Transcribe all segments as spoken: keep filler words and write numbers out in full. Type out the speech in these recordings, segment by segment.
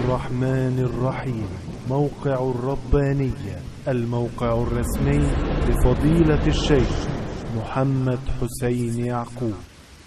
الرحمن الرحيم. موقع الربانية، الموقع الرسمي لفضيلة الشيخ محمد حسين يعقوب.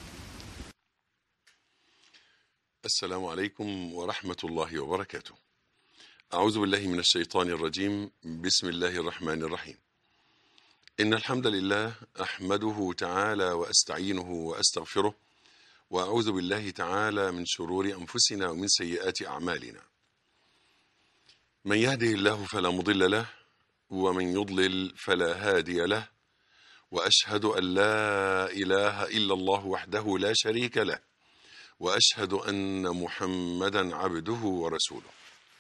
السلام عليكم ورحمة الله وبركاته. أعوذ بالله من الشيطان الرجيم. بسم الله الرحمن الرحيم. إن الحمد لله أحمده تعالى وأستعينه وأستغفره، وأعوذ بالله تعالى من شرور أنفسنا ومن سيئات أعمالنا. من يهده الله فلا مضل له، ومن يضلل فلا هادي له، وأشهد أن لا إله إلا الله وحده لا شريك له، وأشهد أن محمدا عبده ورسوله.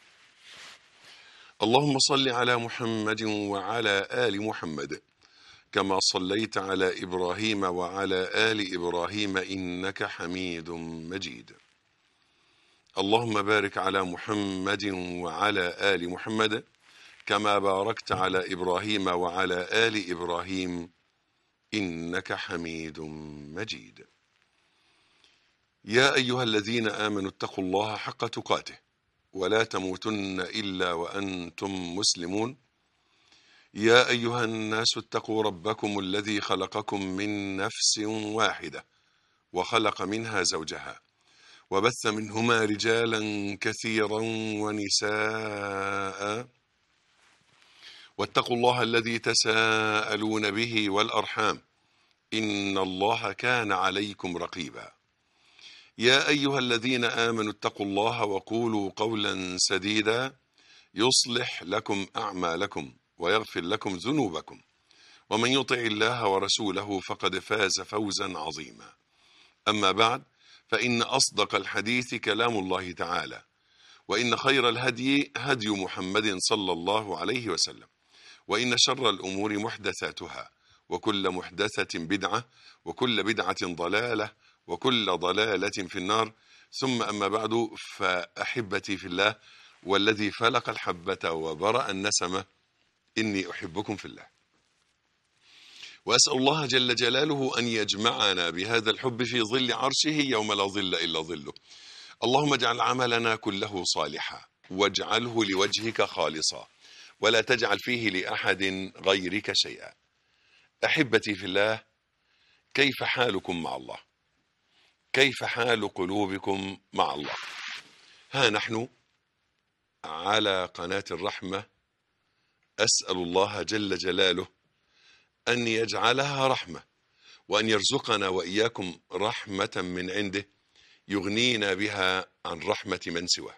اللهم صل على محمد وعلى آل محمد كما صليت على إبراهيم وعلى آل إبراهيم إنك حميد مجيد. اللهم بارك على محمد وعلى آل محمد كما باركت على إبراهيم وعلى آل إبراهيم إنك حميد مجيد. يا أيها الذين آمنوا اتقوا الله حق تقاته ولا تموتن إلا وأنتم مسلمون. يا أيها الناس اتقوا ربكم الذي خلقكم من نفس واحدة وخلق منها زوجها وبث منهما رجالا كثيرا ونساء، واتقوا الله الذي تساءلون به والأرحام إن الله كان عليكم رقيبا. يا أيها الذين آمنوا اتقوا الله وقولوا قولا سديدا يصلح لكم أعمالكم ويغفر لكم ذنوبكم، ومن يطع الله ورسوله فقد فاز فوزا عظيما. أما بعد، فإن أصدق الحديث كلام الله تعالى، وإن خير الهدي هدي محمد صلى الله عليه وسلم، وإن شر الأمور محدثاتها، وكل محدثة بدعة، وكل بدعة ضلالة، وكل ضلالة في النار. ثم أما بعد، فأحبتي في الله والذي فلق الحبة وبرأ النسمة، إني أحبكم في الله، وأسأل الله جل جلاله أن يجمعنا بهذا الحب في ظل عرشه يوم لا ظل إلا ظله. اللهم اجعل عملنا كله صالحا، واجعله لوجهك خالصا، ولا تجعل فيه لأحد غيرك شيئا. أحبتي في الله، كيف حالكم مع الله؟ كيف حال قلوبكم مع الله؟ ها نحن على قناة الرحمة، أسأل الله جل جلاله أن يجعلها رحمة، وأن يرزقنا وإياكم رحمة من عنده يغنينا بها عن رحمة من سواه.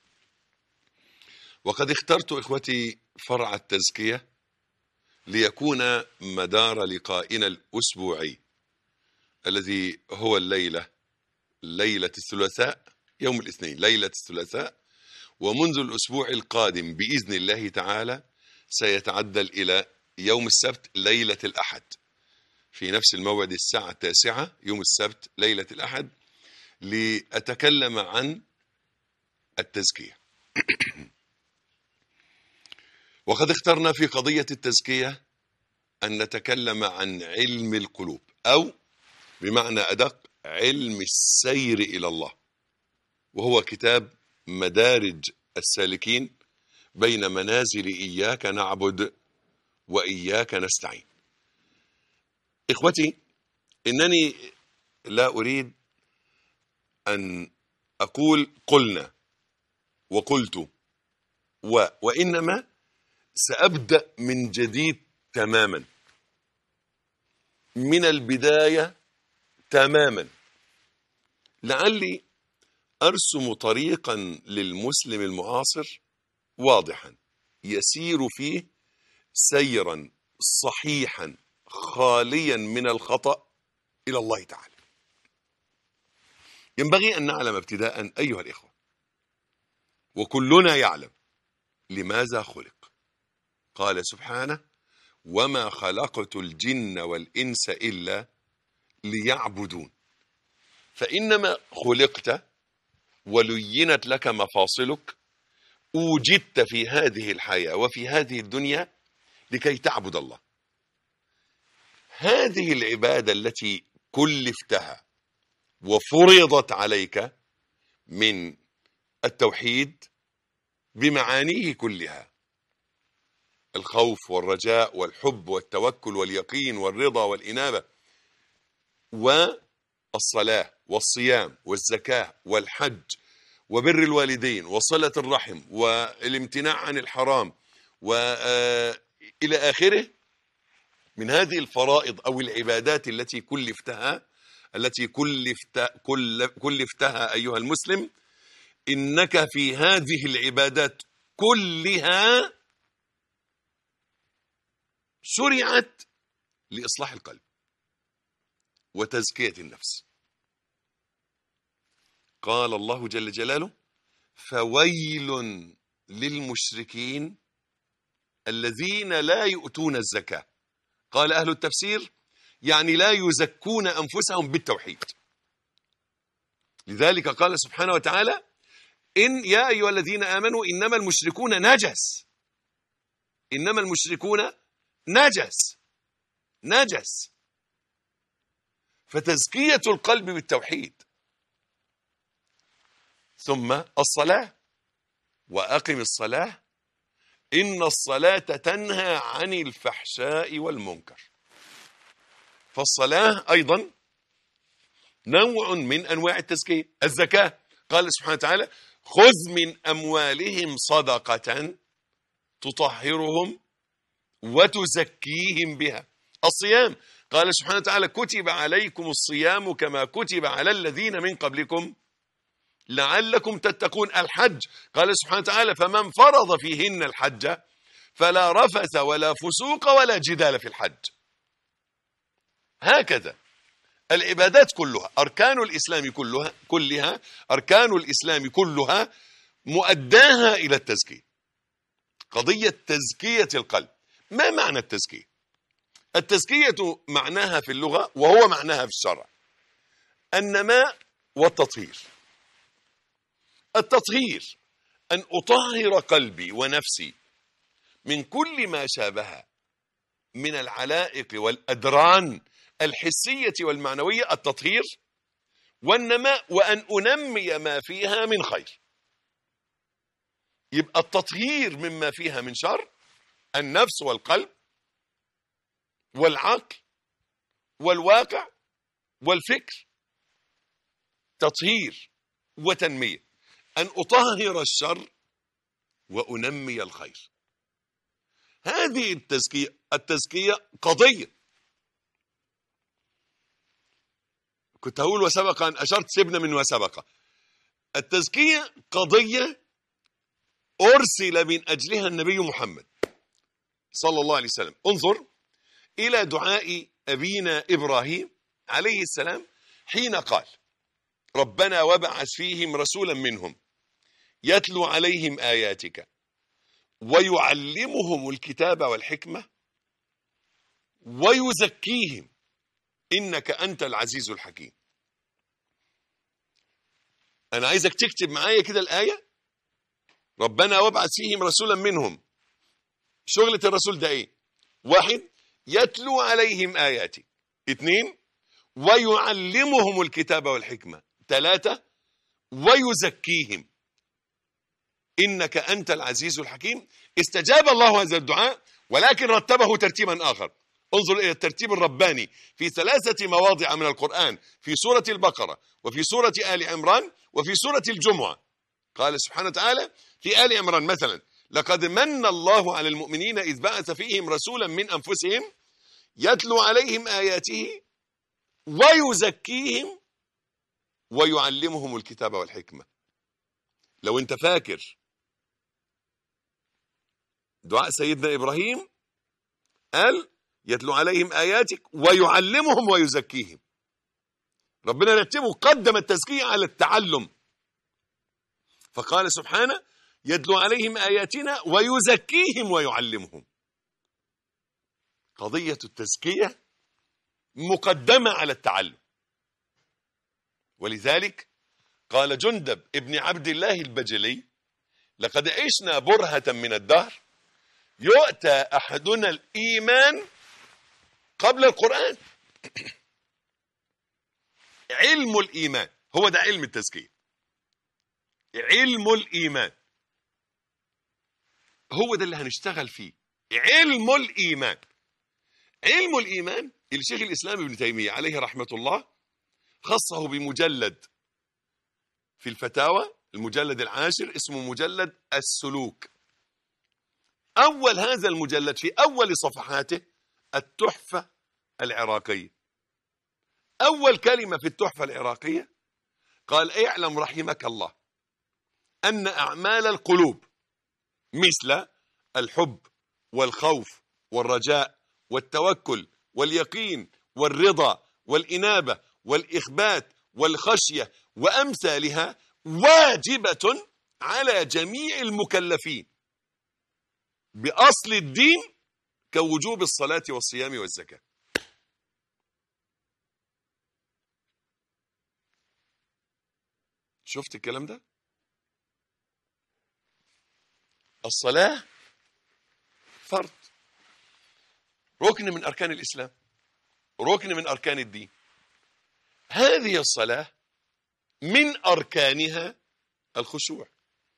وقد اخترت إخوتي فرع التزكية ليكون مدار لقائنا الأسبوعي، الذي هو الليلة ليلة الثلاثاء، يوم الاثنين ليلة الثلاثاء، ومنذ الأسبوع القادم بإذن الله تعالى سيتعدل إلى يوم السبت ليلة الأحد، في نفس الموعد الساعة التاسعة يوم السبت ليلة الأحد، لأتكلم عن التزكية. وقد اخترنا في قضية التزكية أن نتكلم عن علم القلوب، أو بمعنى أدق علم السير إلى الله، وهو كتاب مدارج السالكين بين منازل إياك نعبد وإياك نستعين. إخوتي، إنني لا أريد أن أقول قلنا وقلت و وإنما سأبدأ من جديد تماما، من البداية تماما، لعلي أرسم طريقا للمسلم المعاصر واضحا يسير فيه سيرا صحيحا خاليا من الخطأ إلى الله تعالى. ينبغي أن نعلم ابتداء أيها الإخوة، وكلنا يعلم لماذا خلق. قال سبحانه: وما خلقت الجن والإنس إلا ليعبدون. فإنما خلقت ولينت لك مفاصلك، وجدت في هذه الحياة وفي هذه الدنيا لكي تعبد الله. هذه العبادة التي كلفتها وفرضت عليك من التوحيد بمعانيه كلها: الخوف والرجاء والحب والتوكل واليقين والرضا والإنابة، والصلاة والصيام والزكاة والحج وبر الوالدين وصلة الرحم والامتناع عن الحرام وإلى آخره من هذه الفرائض أو العبادات التي كلفتها التي كلفت كلفتها أيها المسلم. إنك في هذه العبادات كلها شرعت لإصلاح القلب وتزكية النفس. قال الله جل جلاله: فويل للمشركين الذين لا يؤتون الزكاة. قال أهل التفسير: يعني لا يزكون أنفسهم بالتوحيد. لذلك قال سبحانه وتعالى: إن يا أيها الذين آمنوا إنما المشركون نجس. إنما المشركون نجس نجس فتزكية القلب بالتوحيد. ثم الصلاة: وأقم الصلاة إن الصلاة تنهى عن الفحشاء والمنكر. فالصلاة أيضا نوع من أنواع التزكية. الزكاة: قال سبحانه وتعالى: خذ من أموالهم صدقة تطهرهم وتزكيهم بها. الصيام: قال سبحانه وتعالى: كتب عليكم الصيام كما كتب على الذين من قبلكم لعلكم تتقون. الحج: قال سبحانه وتعالى: فمن فرض فيهن الحج فلا رفث ولا فسوق ولا جدال في الحج. هكذا العبادات كلها، أركان الإسلام كلها كلها أركان الإسلام كلها مؤداها إلى التزكية. قضية تزكية القلب. ما معنى التزكية؟ التزكية معناها في اللغة وهو معناها في الشرع النماء والتطهير. التطهير أن أطهر قلبي ونفسي من كل ما شابه من العلائق والأدران الحسية والمعنوية. التطهير. والنماء وأن أنمي ما فيها من خير. يبقى التطهير مما فيها من شر النفس والقلب والعقل والواقع والفكر. تطهير وتنمية. أن أطهر الشر وأنمي الخير. هذه التزكية. التزكية قضية. كنت هقول وسبق أن أشرت، سيبنا من وسبق. التزكية قضية أرسل من أجلها النبي محمد صلى الله عليه وسلم. انظر إلى دعاء أبينا إبراهيم عليه السلام حين قال: ربنا وابعث فيهم رسولا منهم يتلو عليهم آياتك ويعلمهم الكتاب والحكمة ويزكيهم إنك أنت العزيز الحكيم. أنا عايزك تكتب معايا كده الآية: ربنا وابعث فيهم رسولا منهم. شغلة الرسول ده إيه؟ واحد: يتلو عليهم آياتك. اثنين: ويعلمهم الكتاب والحكمة. ثلاثة: ويزكيهم إنك أنت العزيز الحكيم. استجاب الله هذا الدعاء ولكن رتبه ترتيبا آخر. انظر إلى الترتيب الرباني في ثلاثة مواضع من القرآن، في سورة البقرة وفي سورة آل عمران وفي سورة الجمعة. قال سبحانه وتعالى في آل عمران مثلا: لقد من الله على المؤمنين إذ بعث فيهم رسولا من أنفسهم يتلو عليهم آياته ويزكيهم ويعلمهم الكتاب والحكمة. لو انت فاكر دعاء سيدنا إبراهيم قال: يتلو عليهم آياتك ويعلمهم ويزكيهم. ربنا رتبه، قدم التزكية على التعلم، فقال سبحانه: يتلو عليهم آياتنا ويزكيهم ويعلمهم. قضية التزكية مقدمة على التعلم. ولذلك قال جندب ابن عبد الله البجلي: لقد عشنا برهة من الدهر يؤتى أحدنا الإيمان قبل القرآن. علم الإيمان هو ده علم التزكية. علم الإيمان هو ده اللي هنشتغل فيه، علم الإيمان. علم الإيمان اللي شيخ الإسلام ابن تيمية عليه رحمة الله خصه بمجلد في الفتاوى، المجلد العاشر، اسمه مجلد السلوك. أول هذا المجلد في أول صفحاته التحفة العراقية. أول كلمة في التحفة العراقية قال: اعلم رحمك الله أن أعمال القلوب مثل الحب والخوف والرجاء والتوكل واليقين والرضا والإنابة والإخبات والخشية وأمثالها واجبة على جميع المكلفين بأصل الدين كوجوب الصلاة والصيام والزكاة. شفت الكلام ده؟ الصلاة فرض، ركن من أركان الإسلام، ركن من أركان الدين. هذه الصلاة من أركانها الخشوع،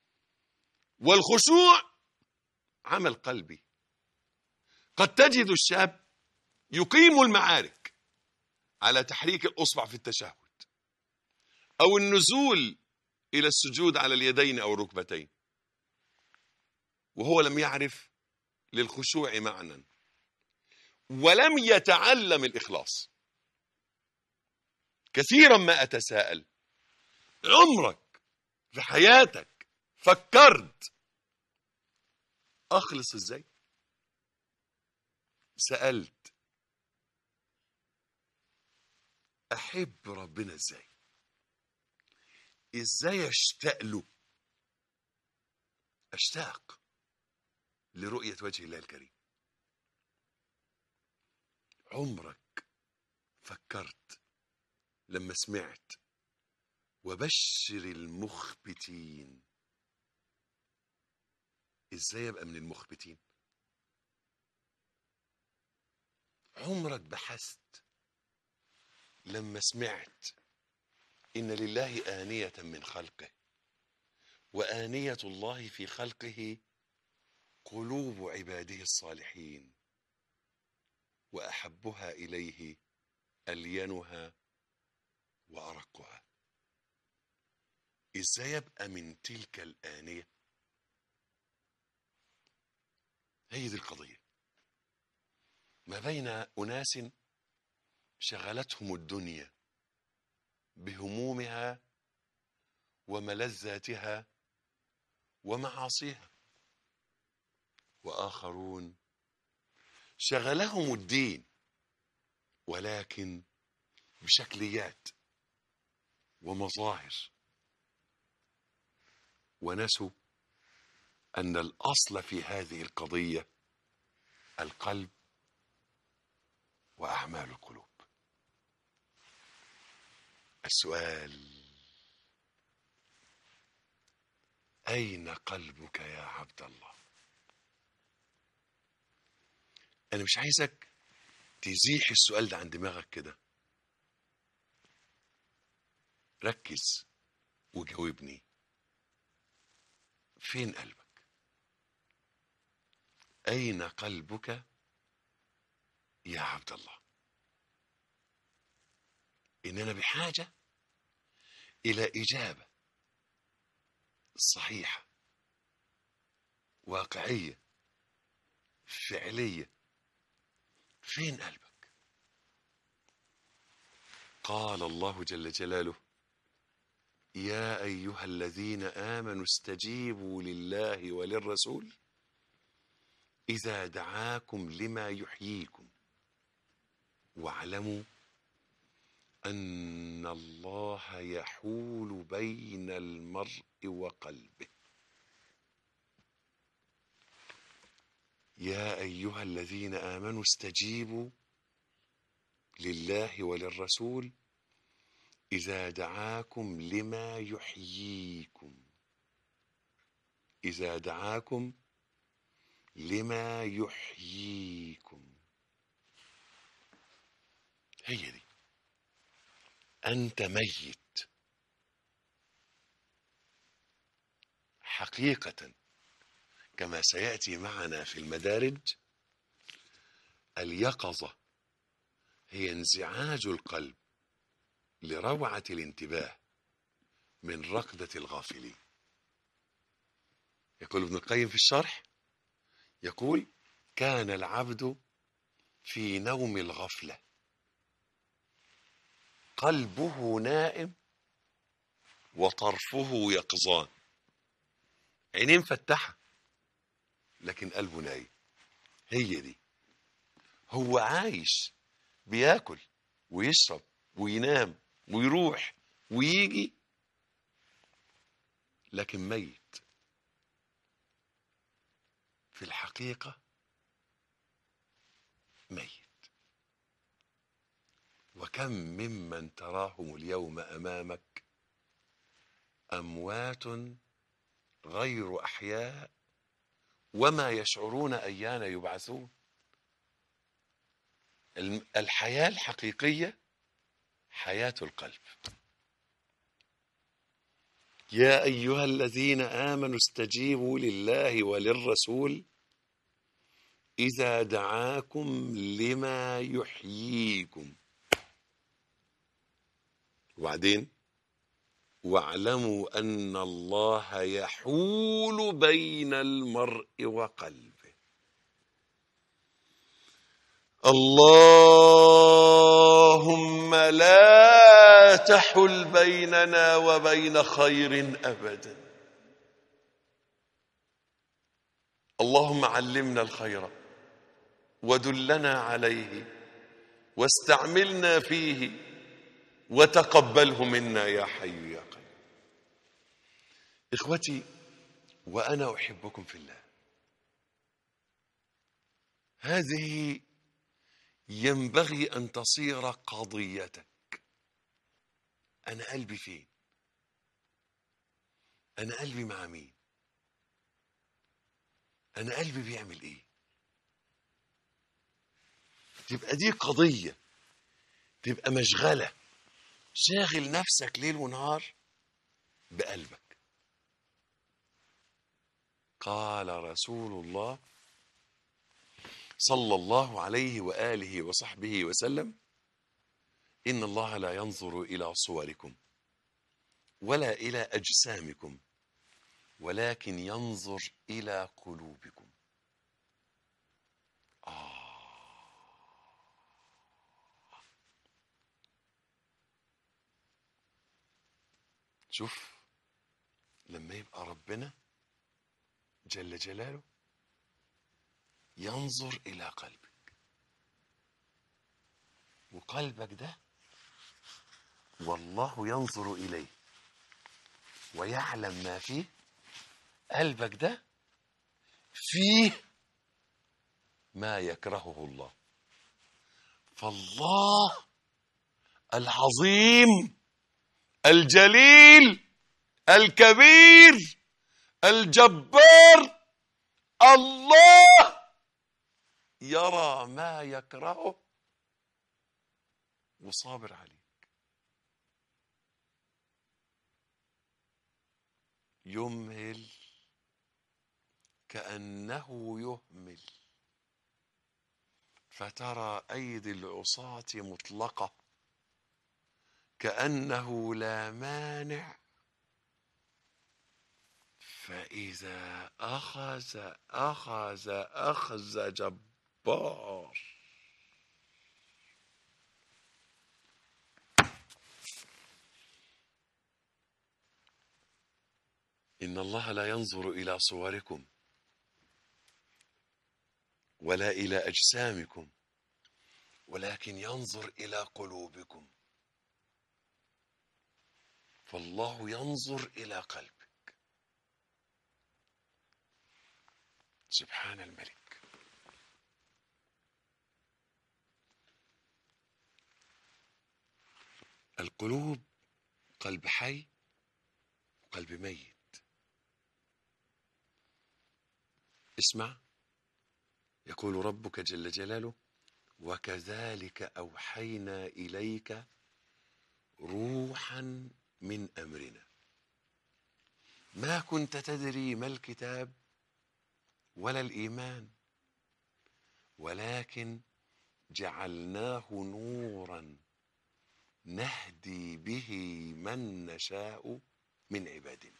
والخشوع عمل قلبي. قد تجد الشاب يقيم المعارك على تحريك الأصبع في التشهد أو النزول إلى السجود على اليدين أو الركبتين، وهو لم يعرف للخشوع معنى ولم يتعلم الإخلاص. كثيرا ما أتساءل: عمرك في حياتك فكرت أخلص إزاي؟ سألت أحب ربنا إزاي؟ إزاي أشتاق له؟ أشتاق لرؤية وجه الله الكريم. عمرك فكرت لما سمعت وبشر المخبتين إزاي أبقى من المخبتين؟ عمرك بحثت لما سمعت إن لله آنية من خلقه، وآنية الله في خلقه قلوب عباده الصالحين، وأحبها إليه ألينها وأرقها؟ إزاي يبقى من تلك الآنية؟ هي دي القضية. ما بين أناس شغلتهم الدنيا بهمومها وملذاتها ومعاصيها، وآخرون شغلهم الدين ولكن بشكليات ومظاهر، ونسوا أن الأصل في هذه القضية القلب وأعمال القلوب. السؤال: أين قلبك يا عبد الله؟ أنا مش عايزك تزيح السؤال ده عن دماغك كده، ركز وجاوبني. فين قلبك؟ أين قلبك يا عبد الله؟ إننا بحاجة إلى إجابة صحيحة واقعية فعلية. فين قلبك؟ قال الله جل جلاله: يا أيها الذين آمنوا استجيبوا لله وللرسول إذا دعاكم لما يحييكم واعلموا أن الله يحول بين المرء وقلبه. يا أيها الذين آمنوا استجيبوا لله وللرسول إذا دعاكم لما يحييكم، إذا دعاكم لما يحييكم. هي دي. أنت ميت حقيقة كما سيأتي معنا في المدارج، اليقظة هي انزعاج القلب لروعة الانتباه من ركضة الغافلين. يقول ابن القيم في الشرح، يقول: كان العبد في نوم الغفلة قلبه نائم وطرفه يقظان. عينين فتحة لكن قلبه نايم. هي دي، هو عايش بياكل ويشرب وينام ويروح ويجي لكن ميت. في الحقيقة ميت. وكم ممن تراهم اليوم أمامك أموات غير أحياء وما يشعرون أيان يبعثون. الحياة الحقيقية حياة القلب. يا أيها الذين آمنوا استجيبوا لله وللرسول إذا دعاكم لما يحييكم. وبعدين: واعلموا أن الله يحول بين المرء وقلبه. اللهم لا تحل بيننا وبين خير أبدا. اللهم علمنا الخير ودلنا عليه واستعملنا فيه وتقبله منا يا حي يا قيوم. إخوتي، وأنا أحبكم في الله، هذه ينبغي أن تصير قضيتك. أنا قلبي فين؟ أنا قلبي مع مين؟ أنا قلبي بيعمل إيه؟ تبقى دي قضية، تبقى مشغلة، شاغل نفسك ليل ونهار بقلبك. قال رسول الله صلى الله عليه وآله وصحبه وسلم: إن الله لا ينظر إلى صوركم ولا إلى أجسامكم ولكن ينظر إلى قلوبكم. آه. شوف، لما يبقى ربنا جل جلاله ينظر إلى قلبك، وقلبك ده والله ينظر إليه ويعلم ما فيه. قلبك ده فيه ما يكرهه الله. فالله العظيم الجليل الكبير الجبار، الله يرى ما يكرهه وصابر عليه. يمهل كأنه يهمل، فترى أيدي العصاة مطلقة كأنه لا مانع، فإذا أخذ أخذ أخذ جبار. إن الله لا ينظر إلى صوركم ولا إلى أجسامكم ولكن ينظر إلى قلوبكم. فالله ينظر إلى قلبك. سبحان الملك. القلوب قلب حي وقلب ميت. اسمع، يقول ربك جل جلاله: وكذلك أوحينا إليك روحا من أمرنا ما كنت تدري ما الكتاب ولا الإيمان، ولكن جعلناه نورا نهدي به من نشاء من عبادنا.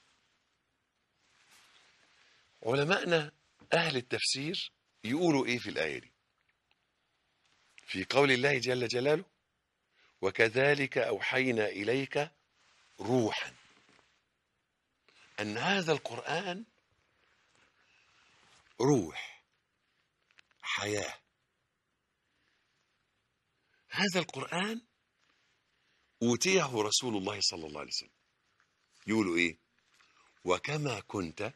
علماءنا أهل التفسير يقولوا إيه في الآية دي؟ في قول الله جل جلاله: وكذلك أوحينا إليك روحا، أن هذا القرآن روح، حياة. هذا القرآن أوتيه رسول الله صلى الله عليه وسلم. يقولوا إيه؟ وكما كنت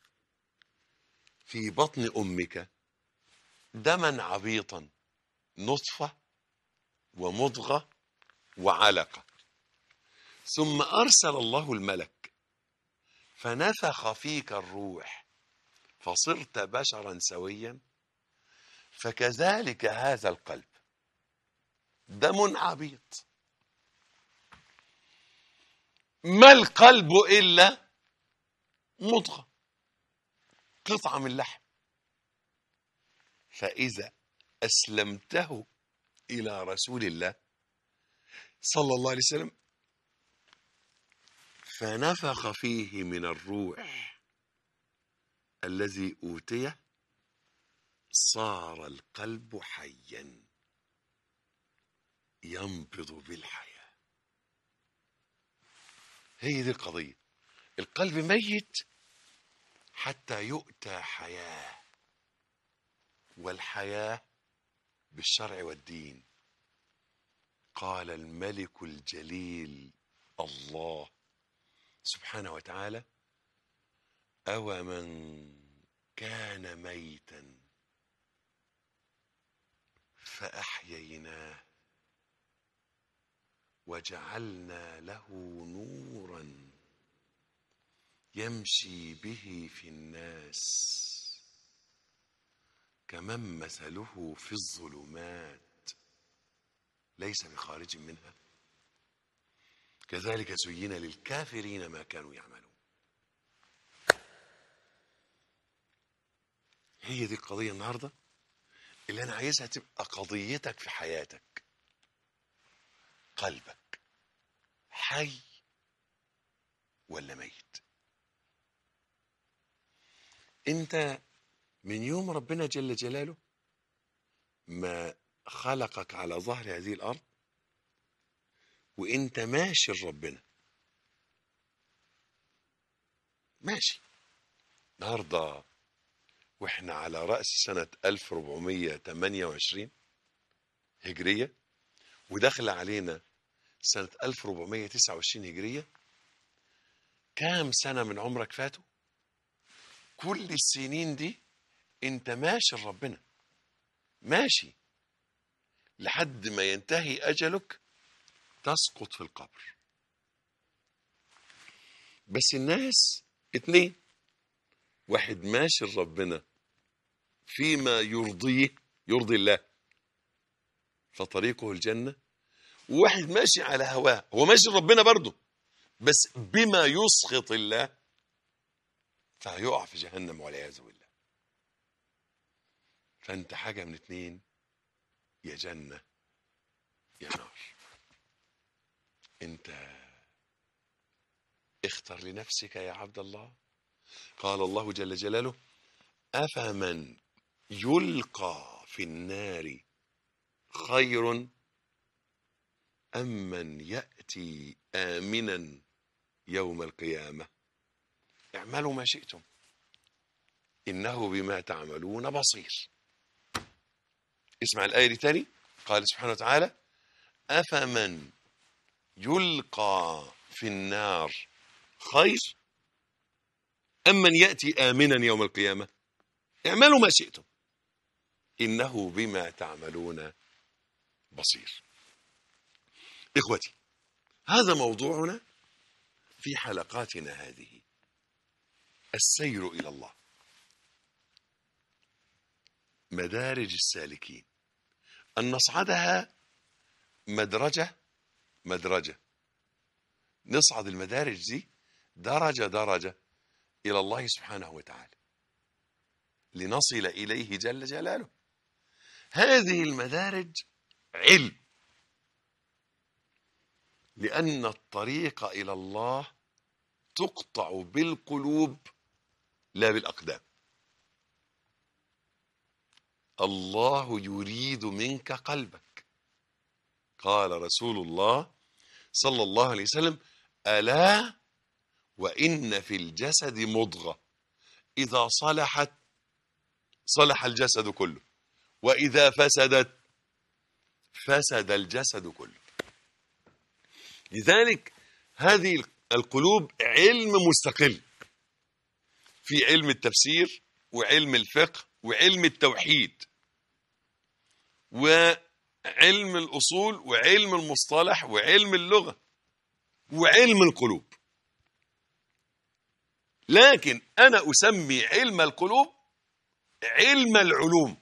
في بطن أمك دما عبيطا نطفة ومضغة وعلقة، ثم أرسل الله الملك فنفخ فيك الروح فصرت بشرا سويا، فكذلك هذا القلب دم عبيط. ما القلب إلا مضغة، قطعة من لحم. فإذا أسلمته إلى رسول الله صلى الله عليه وسلم فنفخ فيه من الروح الذي أوتيه، صار القلب حيا ينبض بالحياة. هي دي القضية. القلب ميت حتى يؤتى حياة، والحياة بالشرع والدين. قال الملك الجليل الله سبحانه وتعالى: أو من كان ميتا فأحييناه وجعلنا له نورا يمشي به في الناس كمن مثله في الظلمات ليس بخارج منها كذلك زين للكافرين ما كانوا يعملون. هي دي القضية النهاردة اللي أنا عايزها تبقى قضيتك في حياتك. قلبك حي ولا ميت؟ أنت من يوم ربنا جل جلاله ما خلقك على ظهر هذه الأرض وانت ماشي لربنا، ماشي النهارده واحنا على رأس سنة ألف وأربعمية وثمانية وعشرين هجرية، وداخل علينا سنة ألف وأربعمية وتسعة وعشرين هجرية. كام سنة من عمرك فاتوا؟ كل السنين دي انت ماشي لربنا، ماشي لحد ما ينتهي أجلك تسقط في القبر. بس الناس اتنين: واحد ماشي لربنا فيما يرضيه، يرضي الله فطريقه الجنة، وواحد ماشي على هواه، هو ماشي لربنا برضه بس بما يسخط الله فهيقع في جهنم والعياذ بالله. فانت حاجة من اتنين: يا جنة يا نار. انت اختر لنفسك يا عبد الله. قال الله جل جلاله: أفمن يلقى في النار خير أم من يأتي آمنا يوم القيامة اعملوا ما شئتم إنه بما تعملون بصير. اسمع الآية دي تاني. قال سبحانه وتعالى: أفمن يلقى في النار خير أم من يأتي آمنا يوم القيامة اعملوا ما شئتم إنه بما تعملون بصير. إخوتي، هذا موضوعنا في حلقاتنا هذه: السير إلى الله، مدارج السالكين، أن نصعدها مدرجة مدرجة، نصعد المدارج دي درجة درجة إلى الله سبحانه وتعالى. لنصل إليه جل جلاله. هذه المدارج علم، لأن الطريق إلى الله تقطع بالقلوب لا بالأقدام. الله يريد منك قلبك. قال رسول الله صلى الله عليه وسلم: ألا وإن في الجسد مضغة إذا صلحت صلح الجسد كله، وإذا فسدت فسد الجسد كله. لذلك هذه القلوب علم مستقل، في علم التفسير وعلم الفقه وعلم التوحيد وعلم الأصول وعلم المصطلح وعلم اللغة وعلم القلوب. لكن أنا أسمي علم القلوب علم العلوم،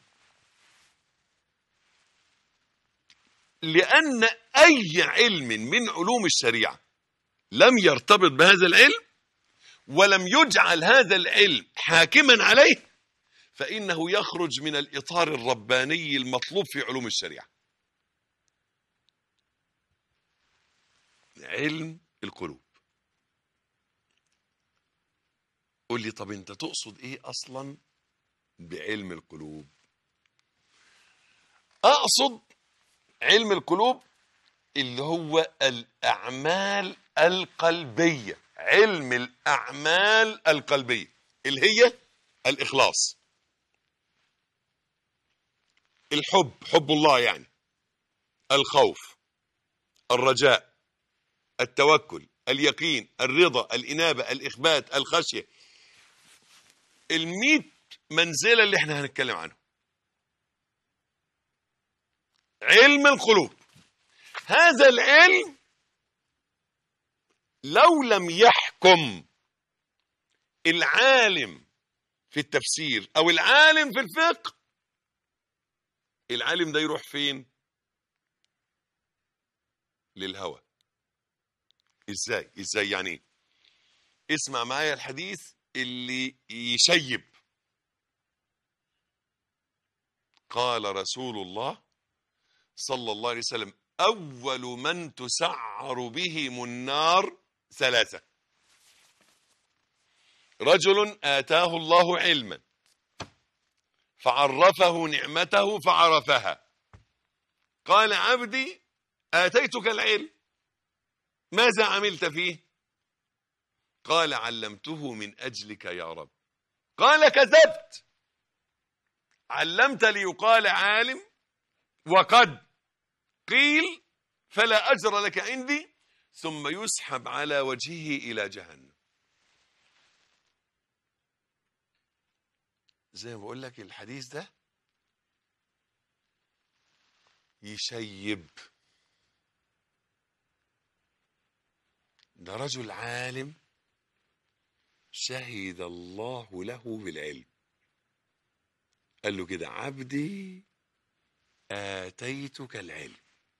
لأن أي علم من علوم الشريعة لم يرتبط بهذا العلم ولم يجعل هذا العلم حاكما عليه فإنه يخرج من الإطار الرباني المطلوب في علوم الشريعة. علم القلوب. قل لي طب انت تقصد ايه اصلا بعلم القلوب؟ اقصد علم القلوب اللي هو الأعمال القلبية، علم الأعمال القلبية اللي هي الإخلاص، الحب، حب الله يعني، الخوف، الرجاء، التوكل، اليقين، الرضا، الإنابة، الإخبات، الخشية، المئة منزلة اللي احنا هنتكلم عنه. علم القلوب. هذا العلم لو لم يحكم العالم في التفسير او العالم في الفقه، العالم ده يروح فين؟ للهوى. ازاي؟ ازاي يعني؟ اسمع معايا الحديث اللي يشيب. قال رسول الله صلى الله عليه وسلم: أول من تسعر بهم النار ثلاثة: رجل آتاه الله علما فعرفه نعمته فعرفها، قال: عبدي آتيتك العلم ماذا عملت فيه؟ قال: علمته من أجلك يا رب. قال: كذبت، علمت ليقال عالم وقد قيل فلا أجر لك عندي، ثم يسحب على وجهه إلى جهنم. زي ما بقول لك الحديث ده يشيب. ده رجل عالم شهد الله له بالعلم، قال له كده: عبدي آتيتك العلم.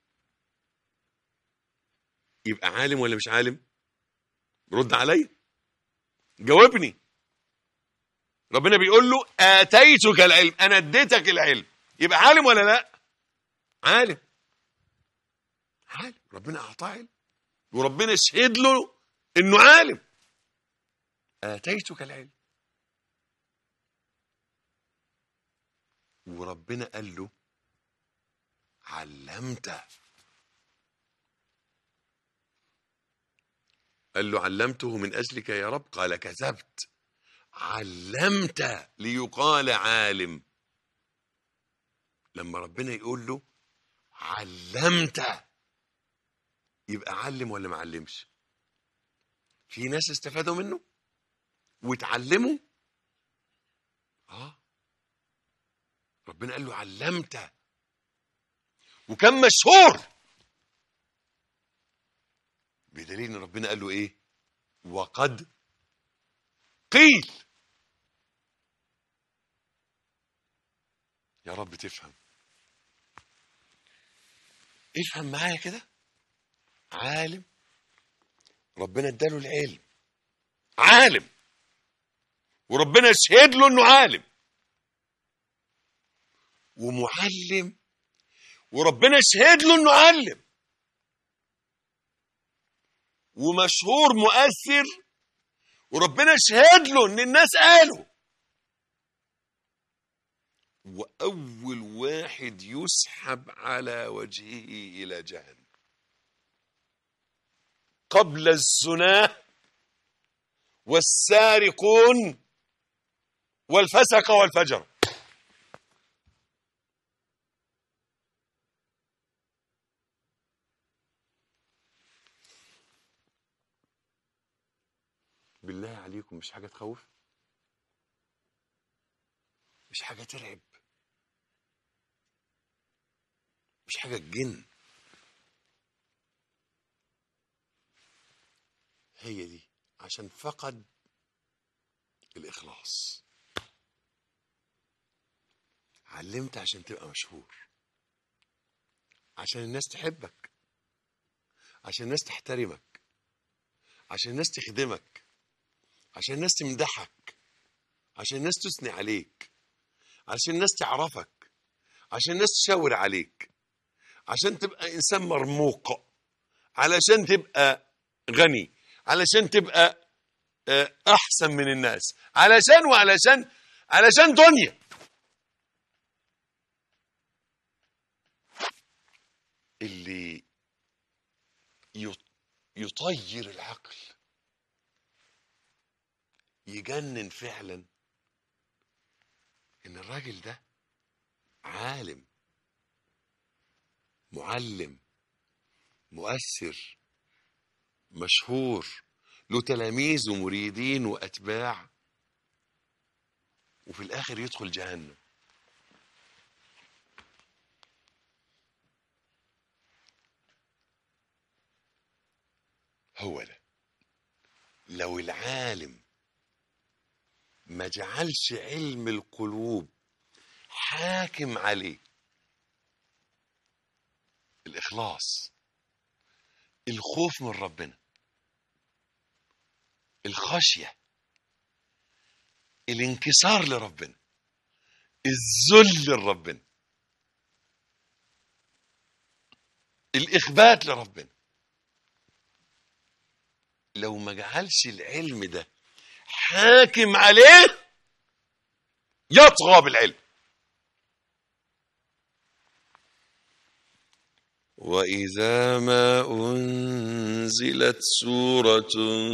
يبقى عالم ولا مش عالم؟ رد علي، جاوبني. ربنا بيقول له: آتيتك العلم، أنا اديتك العلم. يبقى عالم ولا لا؟ عالم. عالم، ربنا أعطاه علم وربنا يشهد له إنه عالم. آتيتك العلم. وربنا قال له: علمته. قال له: علمته من أجلك يا رب. قال: كذبت، علمت ليقال عالم. لما ربنا يقول له علمت، يبقى علم ولا ما علمش؟ في ناس استفادوا منه واتعلموا. اه ربنا قال له علمت، وكان مشهور بدليل ان ربنا قال له ايه؟ وقد قيل. يا رب تفهم، افهم معايا كده. عالم ربنا اداله العلم، عالم وربنا يشهد له انه عالم، ومعلم، وربنا شهد له انه علم، ومشهور مؤثر، وربنا شهد له ان الناس قالوا، واول واحد يسحب على وجهه الى جهنم قبل الزنا والسارقون والفسق والفجر. بالله عليكم مش حاجة تخوف؟ مش حاجة ترعب؟ مش حاجة تجن؟ هي دي عشان فقد الإخلاص. علمت عشان تبقى مشهور، عشان الناس تحبك، عشان الناس تحترمك، عشان الناس تخدمك، عشان الناس تمدحك، عشان الناس تثني عليك، عشان الناس تعرفك، عشان الناس تشاور عليك، عشان تبقى إنسان مرموق، علشان تبقى غني، علشان تبقى أحسن من الناس، علشان وعلشان علشان دنيا. اللي يطير العقل يجنن فعلا ان الراجل ده عالم معلم مؤثر مشهور له تلاميذ ومريدين واتباع، وفي الاخر يدخل جهنم. هو ده. لو العالم ما جعلش علم القلوب حاكم عليه، الإخلاص، الخوف من ربنا، الخشية، الانكسار لربنا، الذل لربنا، الإخبات لربنا، لو ما جعلش العلم ده حاكم عليه يطغى بالعلم. وإذا ما أنزلت سورة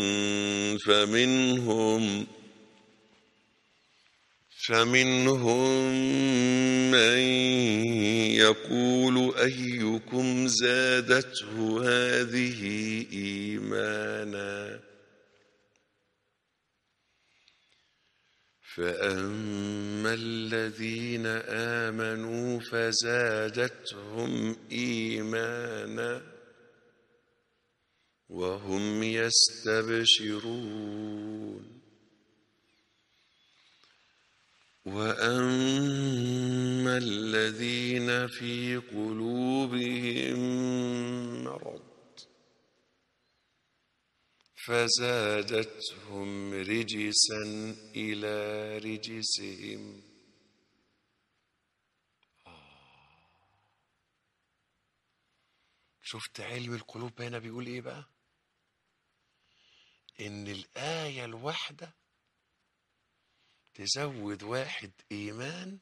فمنهم فمنهم من يقول أيكم زادته هذه إيمانا فأما الذين آمنوا فزادتهم إيمانا وهم يستبشرون وأما الذين في قلوبهم مرض فزادتهم رجسا إلى رجسهم. آه. شفت علم القلوب هنا بيقول ايه بقى؟ ان الآية الواحدة تزود واحد إيمان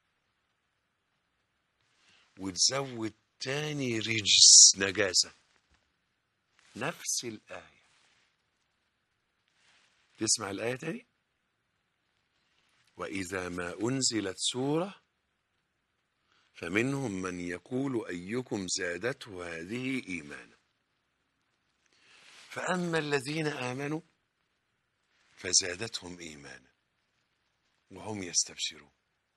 وتزود تاني رجس نجاسة. نفس الآية. تسمع الآية تاني؟ وإذا ما أنزلت سورة فمنهم من يقول أيكم زادته هذه إيمانا فأما الذين آمنوا فزادتهم إيمانا وهم يستبشرون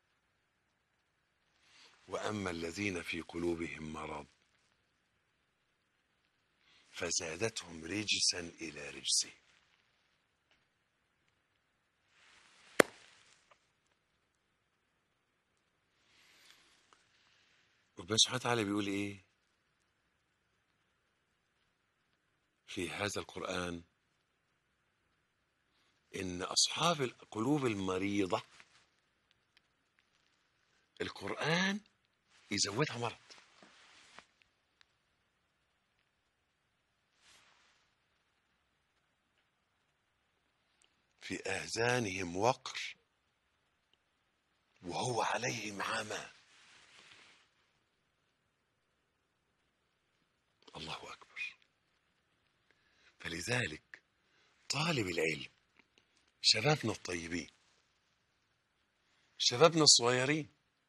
وأما الذين في قلوبهم مرض فزادتهم رجسا إلى رجسهم. ربنا سبحانه وتعالى بيقول ايه في هذا القرآن؟ ان اصحاب القلوب المريضة القرآن يزودها مرض. في آذانهم وقر وهو عليهم عمى. الله أكبر. فلذلك طالب العلم، شبابنا الطيبين، شبابنا الصغيرين،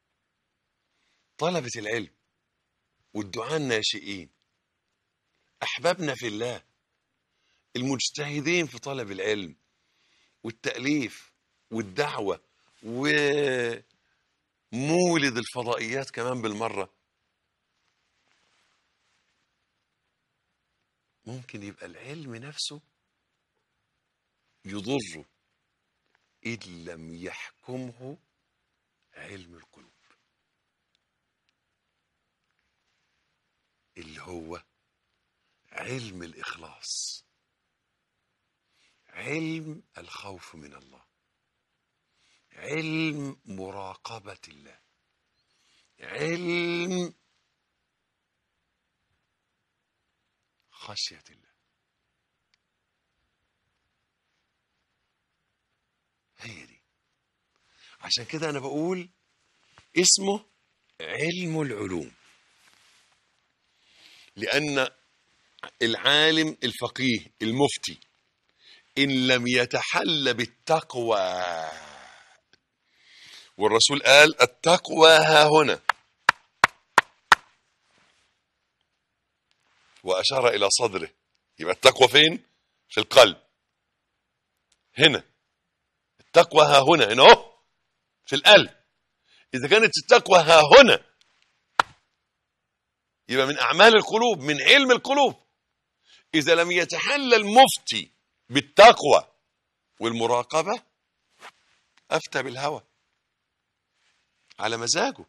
طلبة العلم والدعاة الناشئين، أحبابنا في الله، المجتهدين في طلب العلم والتأليف والدعوة ومولد الفضائيات كمان بالمرة، ممكن يبقى العلم نفسه يضره إن لم يحكمه علم القلوب، اللي هو علم الإخلاص، علم الخوف من الله، علم مراقبة الله، علم خشية الله. هي دي. عشان كده أنا بقول اسمه علم العلوم، لأن العالم الفقيه المفتي إن لم يتحل بالتقوى، والرسول قال التقوى ها هنا، وأشار إلى صدره، يبقى التقوى فين؟ في القلب. هنا التقوى ها هنا، هنا اهو في القلب. إذا كانت التقوى ها هنا يبقى من أعمال القلوب، من علم القلوب. إذا لم يتحلى المفتي بالتقوى والمراقبة أفتى بالهوى على مزاجه،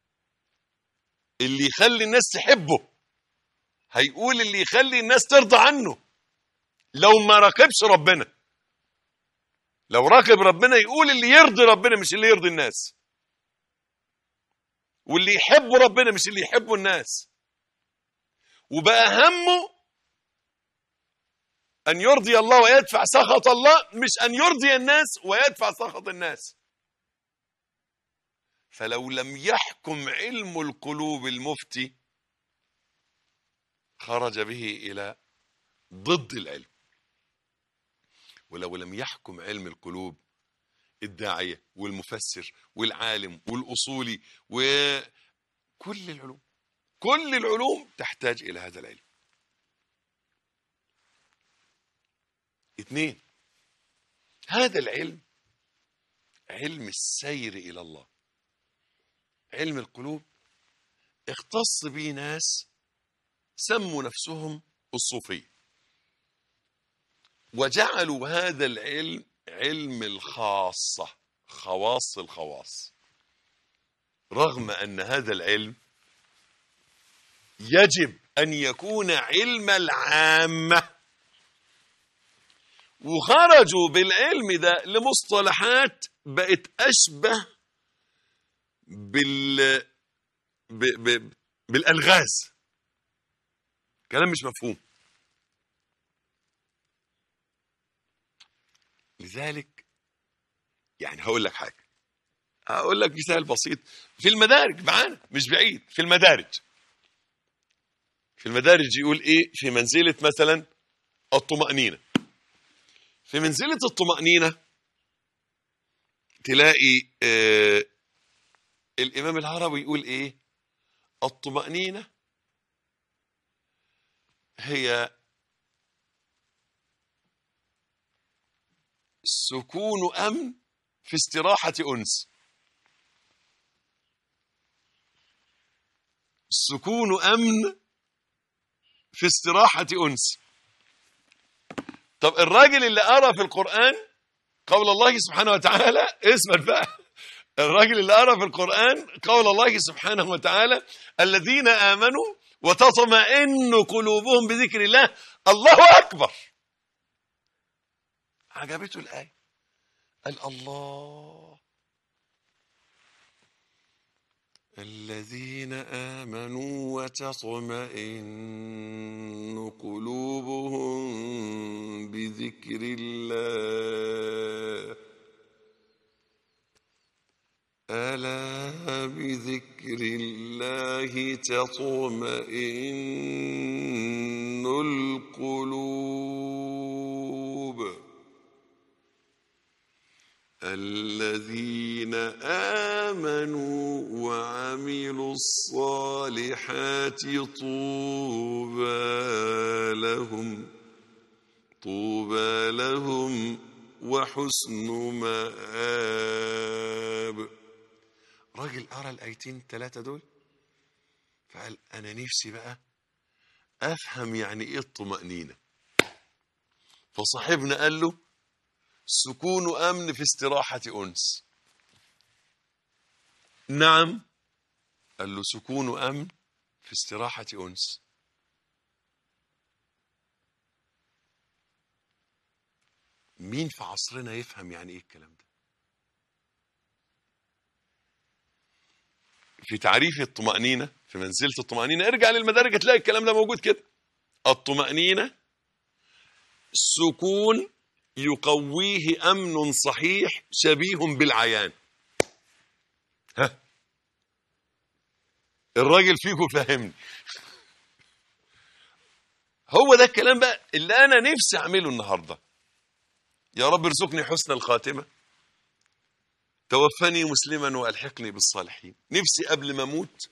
اللي يخلي الناس تحبه هيقول اللي يخلي الناس ترضى عنه. لو ما راقبش ربنا، لو راقب ربنا يقول اللي يرضي ربنا مش اللي يرضي الناس، واللي يحبوا ربنا مش اللي يحبوا الناس. وبقى همه أن يرضي الله ويدفع سخط الله، مش أن يرضي الناس ويدفع سخط الناس. فلو لم يحكم علم القلوب المفتي خرج به إلى ضد العلم. ولو لم يحكم علم القلوب الداعية والمفسر والعالم والأصولي وكل العلوم، كل العلوم تحتاج إلى هذا العلم. اثنين، هذا العلم علم السير إلى الله. علم القلوب اختص به ناس سموا نفسهم الصوفية، وجعلوا هذا العلم علم الخاصة، خواص الخواص، رغم أن هذا العلم يجب أن يكون علم العامة. وخرجوا بالعلم ده لمصطلحات بقت أشبه بال ب... ب... بالألغاز، كلام مش مفهوم. لذلك يعني هقول لك حاجة، هقول لك مثال بسيط في المدارج معانا مش بعيد. في المدارج في المدارج يقول ايه؟ في منزلة مثلا الطمأنينة، في منزلة الطمأنينة تلاقي آه الإمام الهروي يقول ايه؟ الطمأنينة هي سكون أمن في استراحة أنس. سكون أمن في استراحة أنس. طب الراجل اللي قرأ في القرآن قول الله سبحانه وتعالى، اسمع بقى، الراجل اللي قرأ في القرآن قول الله سبحانه وتعالى الذين آمنوا وتطمئن قلوبهم بذكر الله، الله أكبر، عجبته الآية، قال الله الذين آمنوا وتطمئن قلوبهم بذكر الله ألا بذكر الله تطمئن القلوب الذين آمنوا وعملوا الصالحات طوبى لهم طوبى لهم وحسن مآب. راجل قرأ الآيتين الثلاثة دول فقال أنا نفسي بقى أفهم يعني إيه الطمأنينة. فصاحبنا قال له سكون أمن في استراحة أنس. نعم. قال له سكون أمن في استراحة أنس. مين في عصرنا يفهم يعني إيه الكلام ده؟ في تعريف الطمأنينة في منزلة الطمأنينة ارجع للمدارج تلاقي الكلام ده موجود كده. الطمأنينة سكون يقويه أمن صحيح شبيه بالعيان. ها الراجل فيكم فهمني. هو ده الكلام بقى اللي أنا نفسي أعمله النهاردة. يا رب ارزقني حسن الخاتمة، توفني مسلما وألحقني بالصالحين. نفسي قبل ما أموت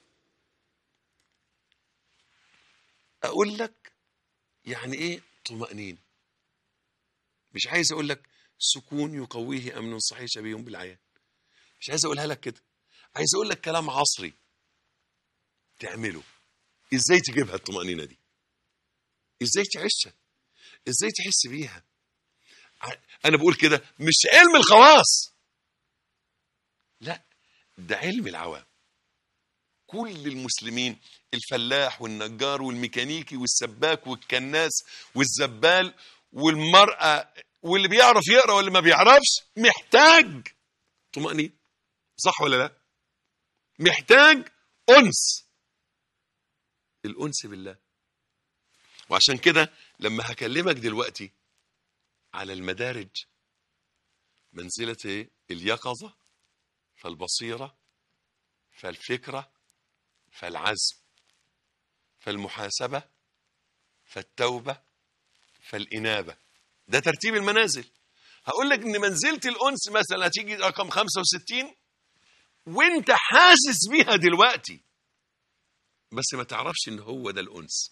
أقول لك يعني إيه طمأنينة. مش عايز أقول لك سكون يقويه أمن صحيح شبيه بالعيان. مش عايز أقولها لك كده. عايز أقول لك كلام عصري تعمله. إزاي تجيبها الطمأنينة دي؟ إزاي تعيشها؟ إزاي تحس بيها؟ أنا بقول كده مش علم الخواص، لا ده علم العوام. كل المسلمين، الفلاح والنجار والميكانيكي والسباك والكناس والزبال والمرأة واللي بيعرف يقرأ واللي ما بيعرفش محتاج طمأنينة. صح ولا لا؟ محتاج أنس، الأنس بالله. وعشان كده لما هكلمك دلوقتي على المدارج، منزلة ايه؟ اليقظة، فالبصيرة، فالفكرة، فالعزم، فالمحاسبة، فالتوبة، فالإنابة. ده ترتيب المنازل. هقول لك ان منزلة الأنس مثلا هتيجي رقم خمسة وستين وانت حاسس بيها دلوقتي بس ما تعرفش ان هو ده الأنس.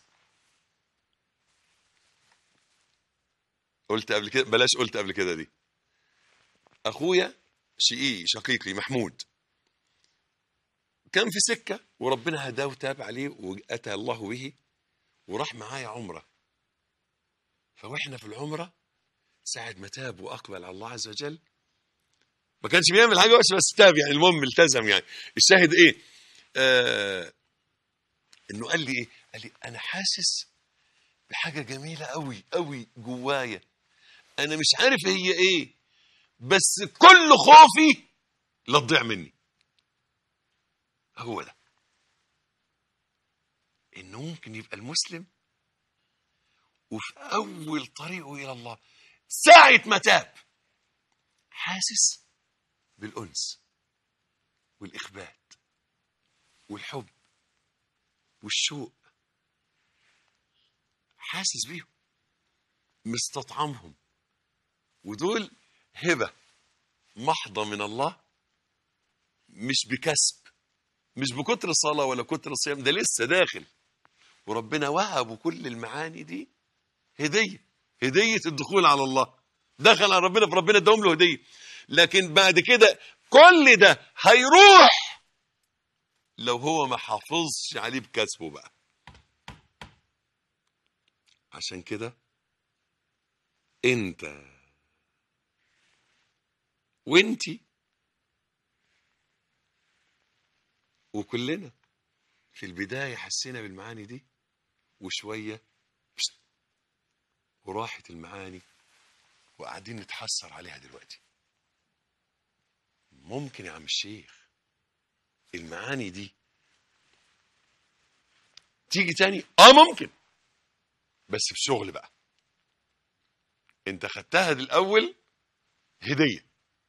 قلت قبل كده، بلاش قلت قبل كده دي. اخويا شقيقي شقيقي محمود كان في سكة وربنا هداه وتاب عليه واتى الله به وراح معايا عمرة. فواحنا في العمرة ساعة ما تاب واقبل على الله عز وجل، ما كانش بيعمل حاجة بس بس تاب يعني، المهم التزم يعني. الشاهد ايه؟ آه انه قال لي ايه؟ قال لي انا حاسس بحاجة جميلة قوي قوي جوايا، انا مش عارف هي ايه بس كل خوفي لا تضيع مني. هو ده انه ممكن يبقى المسلم وفي اول طريقه الى الله ساعة ما تاب حاسس بالأنس والإخبات والحب والشوق، حاسس بيهم مستطعمهم، ودول هبة محضة من الله، مش بكسب، مش بكتر صلاة ولا كتر صيام، ده لسه داخل وربنا وهبه كل المعاني دي هدية، هدية الدخول على الله. دخل على ربنا فربنا اداهم له هدية. لكن بعد كده كل ده هيروح لو هو ما حافظش عليه بكسبه بقى. عشان كده انت وانتي وكلنا في البداية حسينا بالمعاني دي وشوية وراحت المعاني وقاعدين نتحسر عليها دلوقتي. ممكن يا عم الشيخ المعاني دي تيجي تاني؟ اه ممكن، بس بشغل بقى. انت خدتها الاول هدية،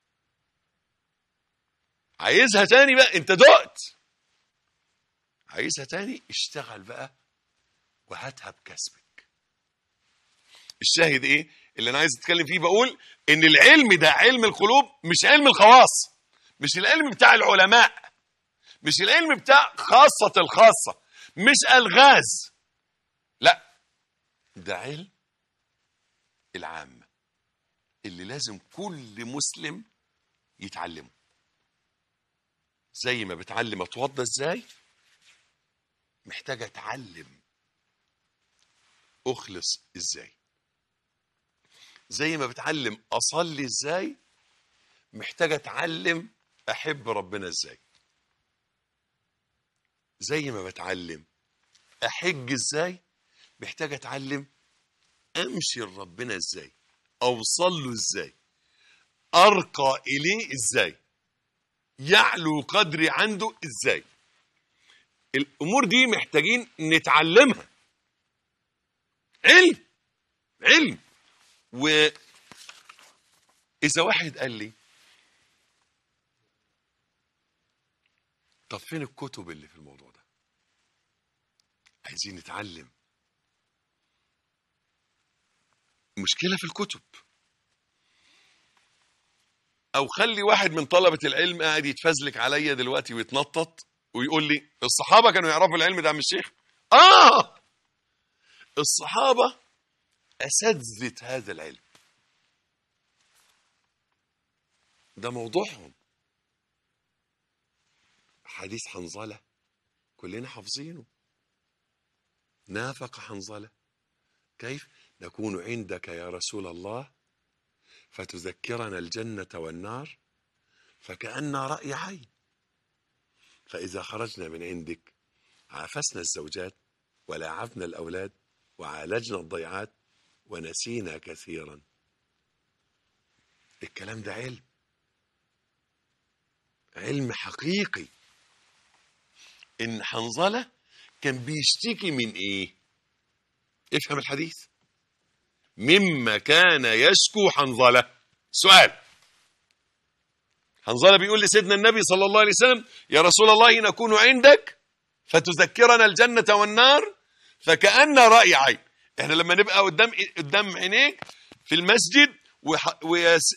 عايزها تاني بقى، انت دقت، عايزها تاني اشتغل بقى وهاتها بكسبك. الشاهد ايه اللي انا عايز اتكلم فيه؟ بقول ان العلم ده علم القلوب، مش علم الخواص، مش العلم بتاع العلماء، مش العلم بتاع خاصة الخاصة، مش الغاز، لا، ده علم العامة اللي لازم كل مسلم يتعلمه. زي ما بتعلم اتوضى ازاي، محتاج اتعلم اخلص ازاي. زي ما بتعلم اصلي ازاي، محتاج اتعلم احب ربنا ازاي. زي ما بتعلم احج ازاي، محتاج اتعلم امشي لربنا ازاي، اوصل له ازاي، ارقى اليه ازاي، يعلو قدري عنده ازاي. الامور دي محتاجين نتعلمها. علم علم. واذا واحد قال لي طب فين الكتب اللي في الموضوع ده؟ عايزين نتعلم. مشكلة في الكتب. او خلي واحد من طلبة العلم قاعد يتفزلك عليا دلوقتي ويتنطط ويقول لي الصحابة كانوا يعرفوا العلم ده يا عم الشيخ. اه، الصحابة اساتذة هذا العلم، ده موضوعهم. حديث حنظلة كلنا حافظينه. نافق حنظلة: كيف نكون عندك يا رسول الله فتذكرنا الجنة والنار فكأن رأي عين، فإذا خرجنا من عندك عافسنا الزوجات ولاعبنا الأولاد وعالجنا الضيعات ونسينا كثيرا. الكلام ده علم، علم حقيقي. إن حنظلة كان بيشتكي من إيه؟ افهم الحديث. مما كان يشكو حنظلة. سؤال: حنظلة بيقول لسيدنا النبي صلى الله عليه وسلم: يا رسول الله نكون عندك فتذكرنا الجنة والنار فكأن رأي عين. احنا لما نبقى قدام قدام عينيك في المسجد وح... ويس...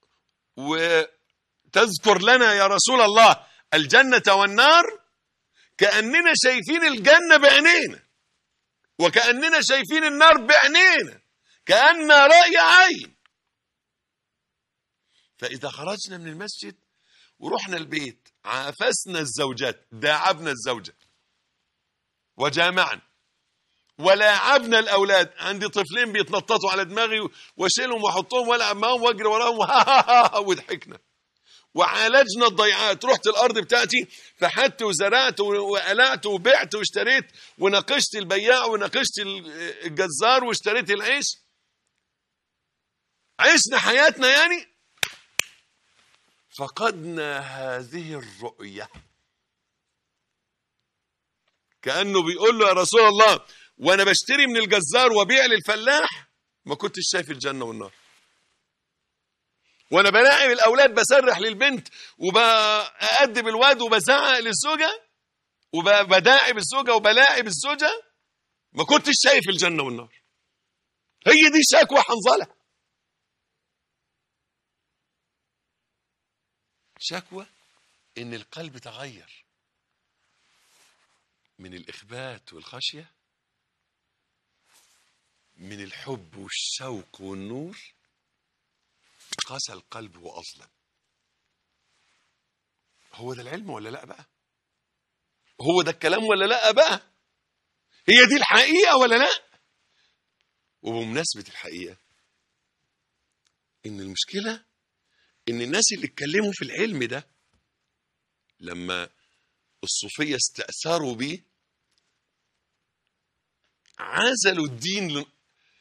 وتذكر لنا يا رسول الله الجنة والنار، كأننا شايفين الجنة بعينينا وكأننا شايفين النار بعينينا، كأن رأي عين. فإذا خرجنا من المسجد ورحنا البيت عافسنا الزوجات، داعبنا الزوجة وجامعنا ولاعبنا الأولاد. عندي طفلين بيتنططوا على دماغي واشيلهم واحطهم والعب معاهم واجري وراهم وضحكنا. وعالجنا الضيعات، رحت الأرض بتاعتي فحدت وزرعت وقلعت وبعت واشتريت وناقشت البياع وناقشت الجزار واشتريت العيش. عشنا حياتنا يعني. فقدنا هذه الرؤية. كأنه بيقول له يا رسول الله وانا بشتري من الجزار وبيع للفلاح ما كنتش شايف الجنة والنار، وانا بلاعب الاولاد بسرح للبنت وبأدب الواد وبزعق للزوجة وبداعب الزوجة وبلاعب الزوجة ما كنتش شايف الجنة والنار. هي دي شكوى حنظلة. شكوى ان القلب تغير من الإخبات والخشية، من الحب والشوق والنور، قسى القلب وأظلم. هو ده العلم ولا لا بقى؟ هو ده الكلام ولا لا بقى؟ هي دي الحقيقة ولا لا؟ وبمناسبة الحقيقة، إن المشكلة إن الناس اللي اتكلموا في العلم ده لما الصوفية استأثروا بيه عزلوا الدين ل...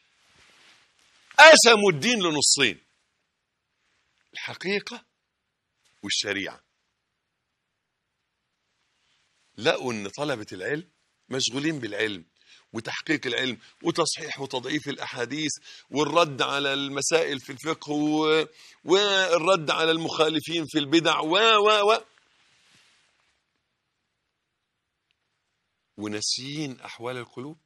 قسموا الدين لنصين: الحقيقة والشريعة. لقوا ان طلبة العلم مشغولين بالعلم وتحقيق العلم وتصحيح وتضعيف الأحاديث والرد على المسائل في الفقه والرد على المخالفين في البدع و و و وناسيين أحوال القلوب.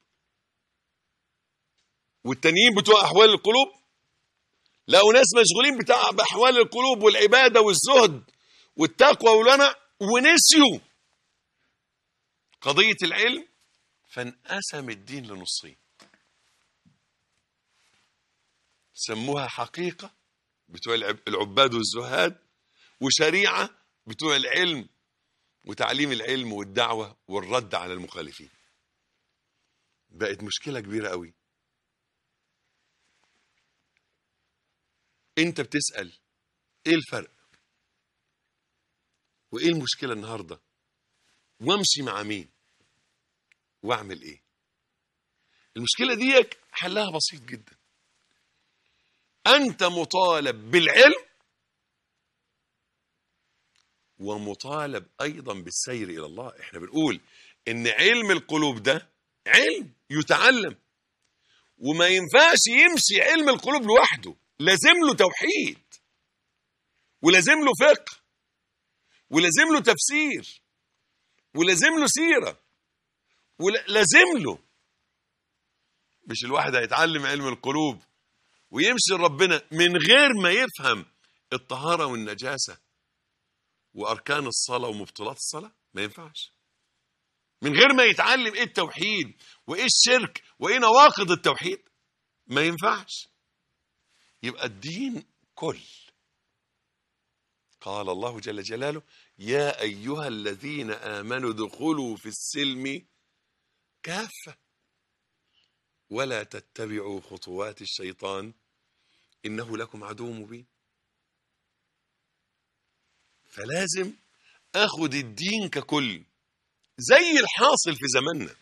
والتانيين بتوع أحوال القلوب لقوا ناس مشغولين بتاع بأحوال القلوب والعبادة والزهد والتقوى والورع ونسيوا قضية العلم، فانقسم الدين لنصين. سموها حقيقة بتوع العباد والزهاد، وشريعة بتوع العلم وتعليم العلم والدعوة والرد على المخالفين. بقت مشكلة كبيرة قوي. انت بتسأل ايه الفرق وايه المشكلة النهاردة، وامشي مع مين واعمل ايه؟ المشكلة دي حلها بسيط جدا. انت مطالب بالعلم ومطالب ايضا بالسير الى الله. احنا بنقول ان علم القلوب ده علم يتعلم، وما ينفعش يمشي علم القلوب لوحده، لازم له توحيد ولازم له فقه ولازم له تفسير ولازم له سيرة ولازم له. مش الواحد هيتعلم علم القلوب ويمشي لربنا من غير ما يفهم الطهارة والنجاسة وأركان الصلاة ومبطلات الصلاة؟ ما ينفعش. من غير ما يتعلم ايه التوحيد وايه الشرك وايه نواقض التوحيد؟ ما ينفعش. يبقى الدين كل. قال الله جل جلاله: يا أيها الذين آمنوا ادخلوا في السلم كافة ولا تتبعوا خطوات الشيطان إنه لكم عدو مبين. فلازم أخذ الدين ككل، زي الحاصل في زماننا.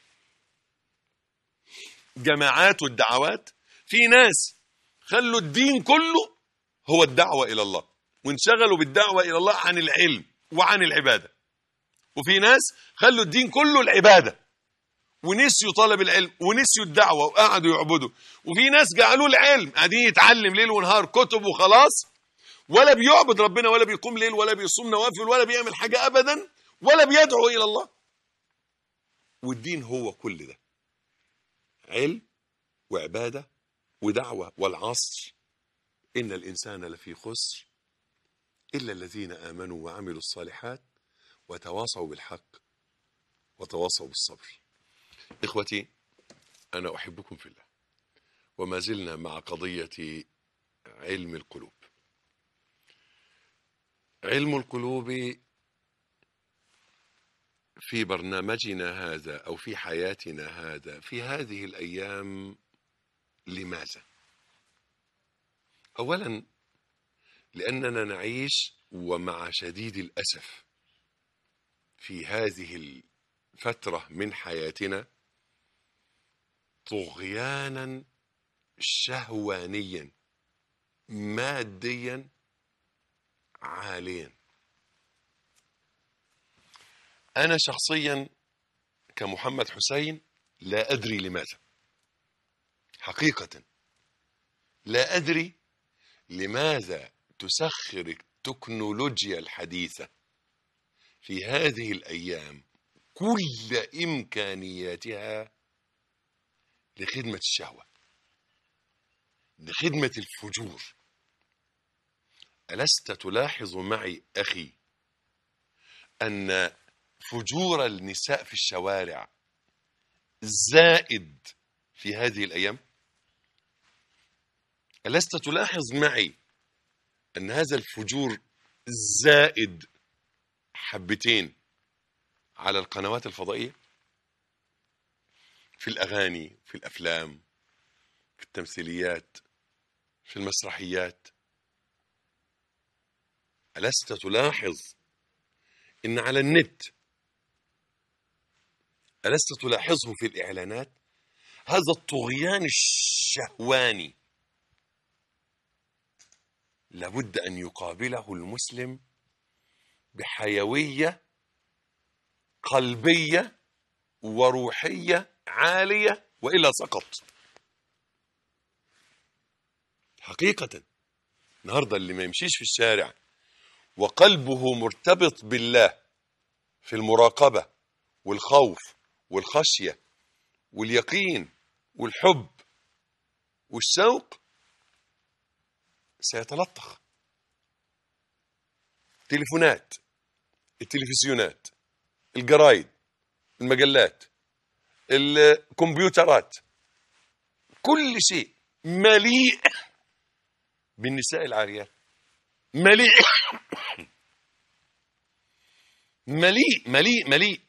جماعات والدعوات، في ناس خلوا الدين كله هو الدعوة إلى الله وانشغلوا بالدعوة إلى الله عن العلم وعن العبادة، وفي ناس خلوا الدين كله العبادة ونسيوا طلب العلم ونسيوا الدعوة وقعدوا يعبدوا، وفي ناس جعلوا العلم قاعدين يتعلم ليل ونهار كتب وخلاص، ولا بيعبد ربنا ولا بيقوم ليل ولا بيصوم نوافل ولا بيعمل حاجة أبدا ولا بيدعو إلى الله. والدين هو كل ده، علم وعبادة ودعوة. والعصر إن الإنسان لفي خسر إلا الذين آمنوا وعملوا الصالحات وتواصوا بالحق وتواصوا بالصبر. إخوتي، أنا أحبكم في الله، وما زلنا مع قضية علم القلوب. علم القلوب في برنامجنا هذا أو في حياتنا هذا في هذه الأيام، لماذا؟ أولا لأننا نعيش ومع شديد الأسف في هذه الفترة من حياتنا طغيانا شهوانيا ماديا عاليا. أنا شخصيا كمحمد حسين لا أدري لماذا، حقيقة لا أدري لماذا تسخر التكنولوجيا الحديثة في هذه الأيام كل إمكانياتها لخدمة الشهوة، لخدمة الفجور. ألست تلاحظ معي أخي أن فجور النساء في الشوارع زائد في هذه الأيام؟ ألست تلاحظ معي أن هذا الفجور زائد حبتين على القنوات الفضائية، في الأغاني، في الأفلام، في التمثيليات، في المسرحيات؟ ألست تلاحظ إن على النت، ألست تلاحظه في الإعلانات؟ هذا الطغيان الشهواني لابد أن يقابله المسلم بحيوية قلبية وروحية عالية، وإلا سقط. حقيقة النهاردة اللي ما يمشيش في الشارع وقلبه مرتبط بالله في المراقبة والخوف والخشية واليقين والحب والشوق سيتلطخ. تليفونات، التلفزيونات، الجرايد، المجلات، الكمبيوترات، كل شيء مليء بالنساء العاريات، مليء مليء مليء مليء.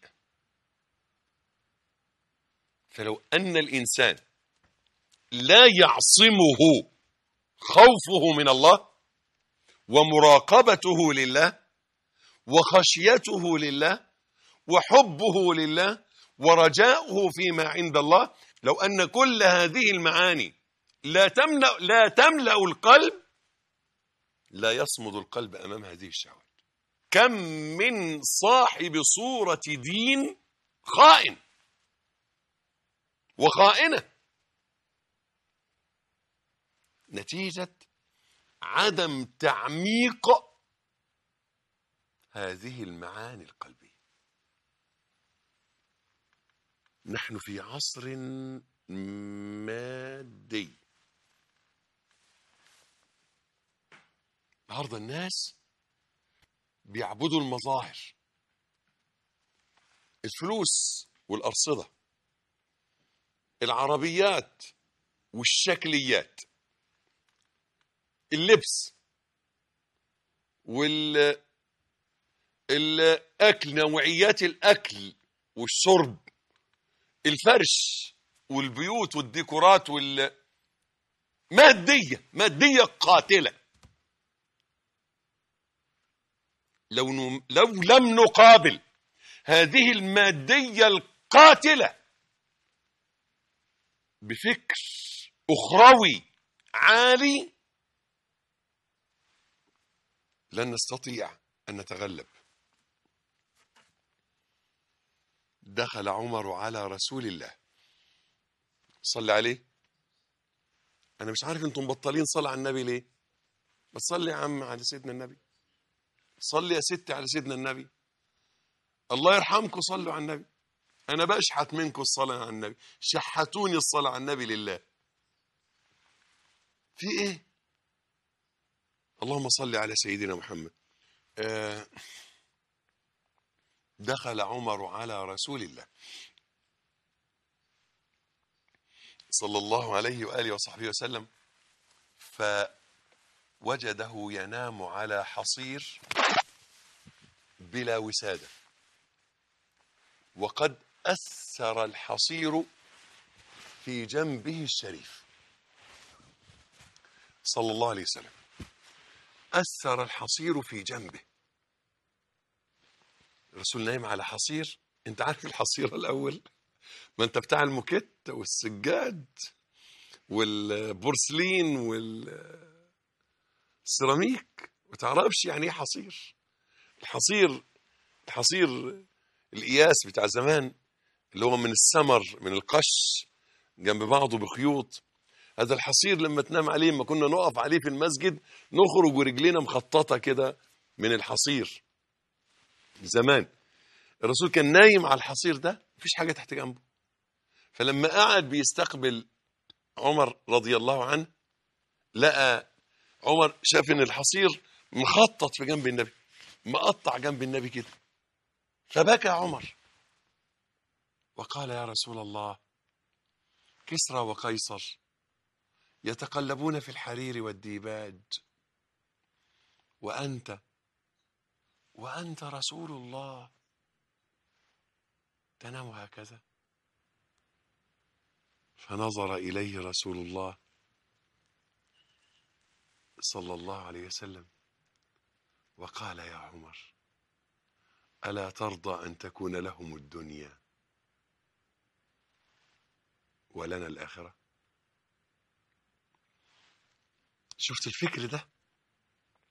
فلو أن الإنسان لا يعصمه خوفه من الله ومراقبته لله وخشيته لله وحبه لله ورجاؤه فيما عند الله، لو أن كل هذه المعاني لا تملأ لا تملأ القلب، لا يصمد القلب أمام هذه الشهوات. كم من صاحب صورة دين خائن وخائنة نتيجة عدم تعميق هذه المعاني القلبية. نحن في عصر مادي. النهارده الناس بيعبدوا المظاهر، الفلوس والأرصدة، العربيات والشكليات، اللبس والأكل، نوعيات الأكل والشرب، الفرش والبيوت والديكورات وال مادية مادية قاتلة. لو نم... لو لم نقابل هذه المادية القاتلة بفكر أخروي عالي لن نستطيع أن نتغلب. دخل عمر على رسول الله صلى عليه. أنا مش عارف أنتم مبطلين صلاة على النبي ليه؟ بس صلي يا عم على سيدنا النبي، صلي يا ستي على سيدنا النبي، الله يرحمكم صلوا على النبي. أنا بشحت منكم الصلاة على النبي، شحتوني الصلاة على النبي لله. في إيه؟ اللهم صل على سيدنا محمد. آه دخل عمر على رسول الله صلى الله عليه وآله وصحبه وسلم، فوجده ينام على حصير بلا وسادة، وقد أثر الحصير في جنبه الشريف صلى الله عليه وسلم. أثر الحصير في جنبه. الرسول نايم على حصير. انت عارف الحصير الأول؟ ما انت بتاع الموكيت والسجاد والبورسلين والسيراميك، ما تعرفش يعني ايه حصير. الحصير الحصير القياس بتاع زمان اللي هو من السمر، من القش جنب بعضه بخيوط. هذا الحصير لما تنام عليه، ما كنا نقف عليه في المسجد نخرج ورجلينا مخططة كده من الحصير زمان. الرسول كان نايم على الحصير ده، مفيش حاجة تحت جنبه. فلما قعد بيستقبل عمر رضي الله عنه، لقى عمر شاف ان الحصير مخطط في جنب النبي، مقطع جنب النبي كده، فبكى عمر وقال يا رسول الله، كسرى وقيصر يتقلبون في الحرير والديباج، وأنت وأنت رسول الله تنام هكذا. فنظر إليه رسول الله صلى الله عليه وسلم وقال يا عمر، ألا ترضى أن تكون لهم الدنيا ولنا الآخرة؟ شفت الفكر ده؟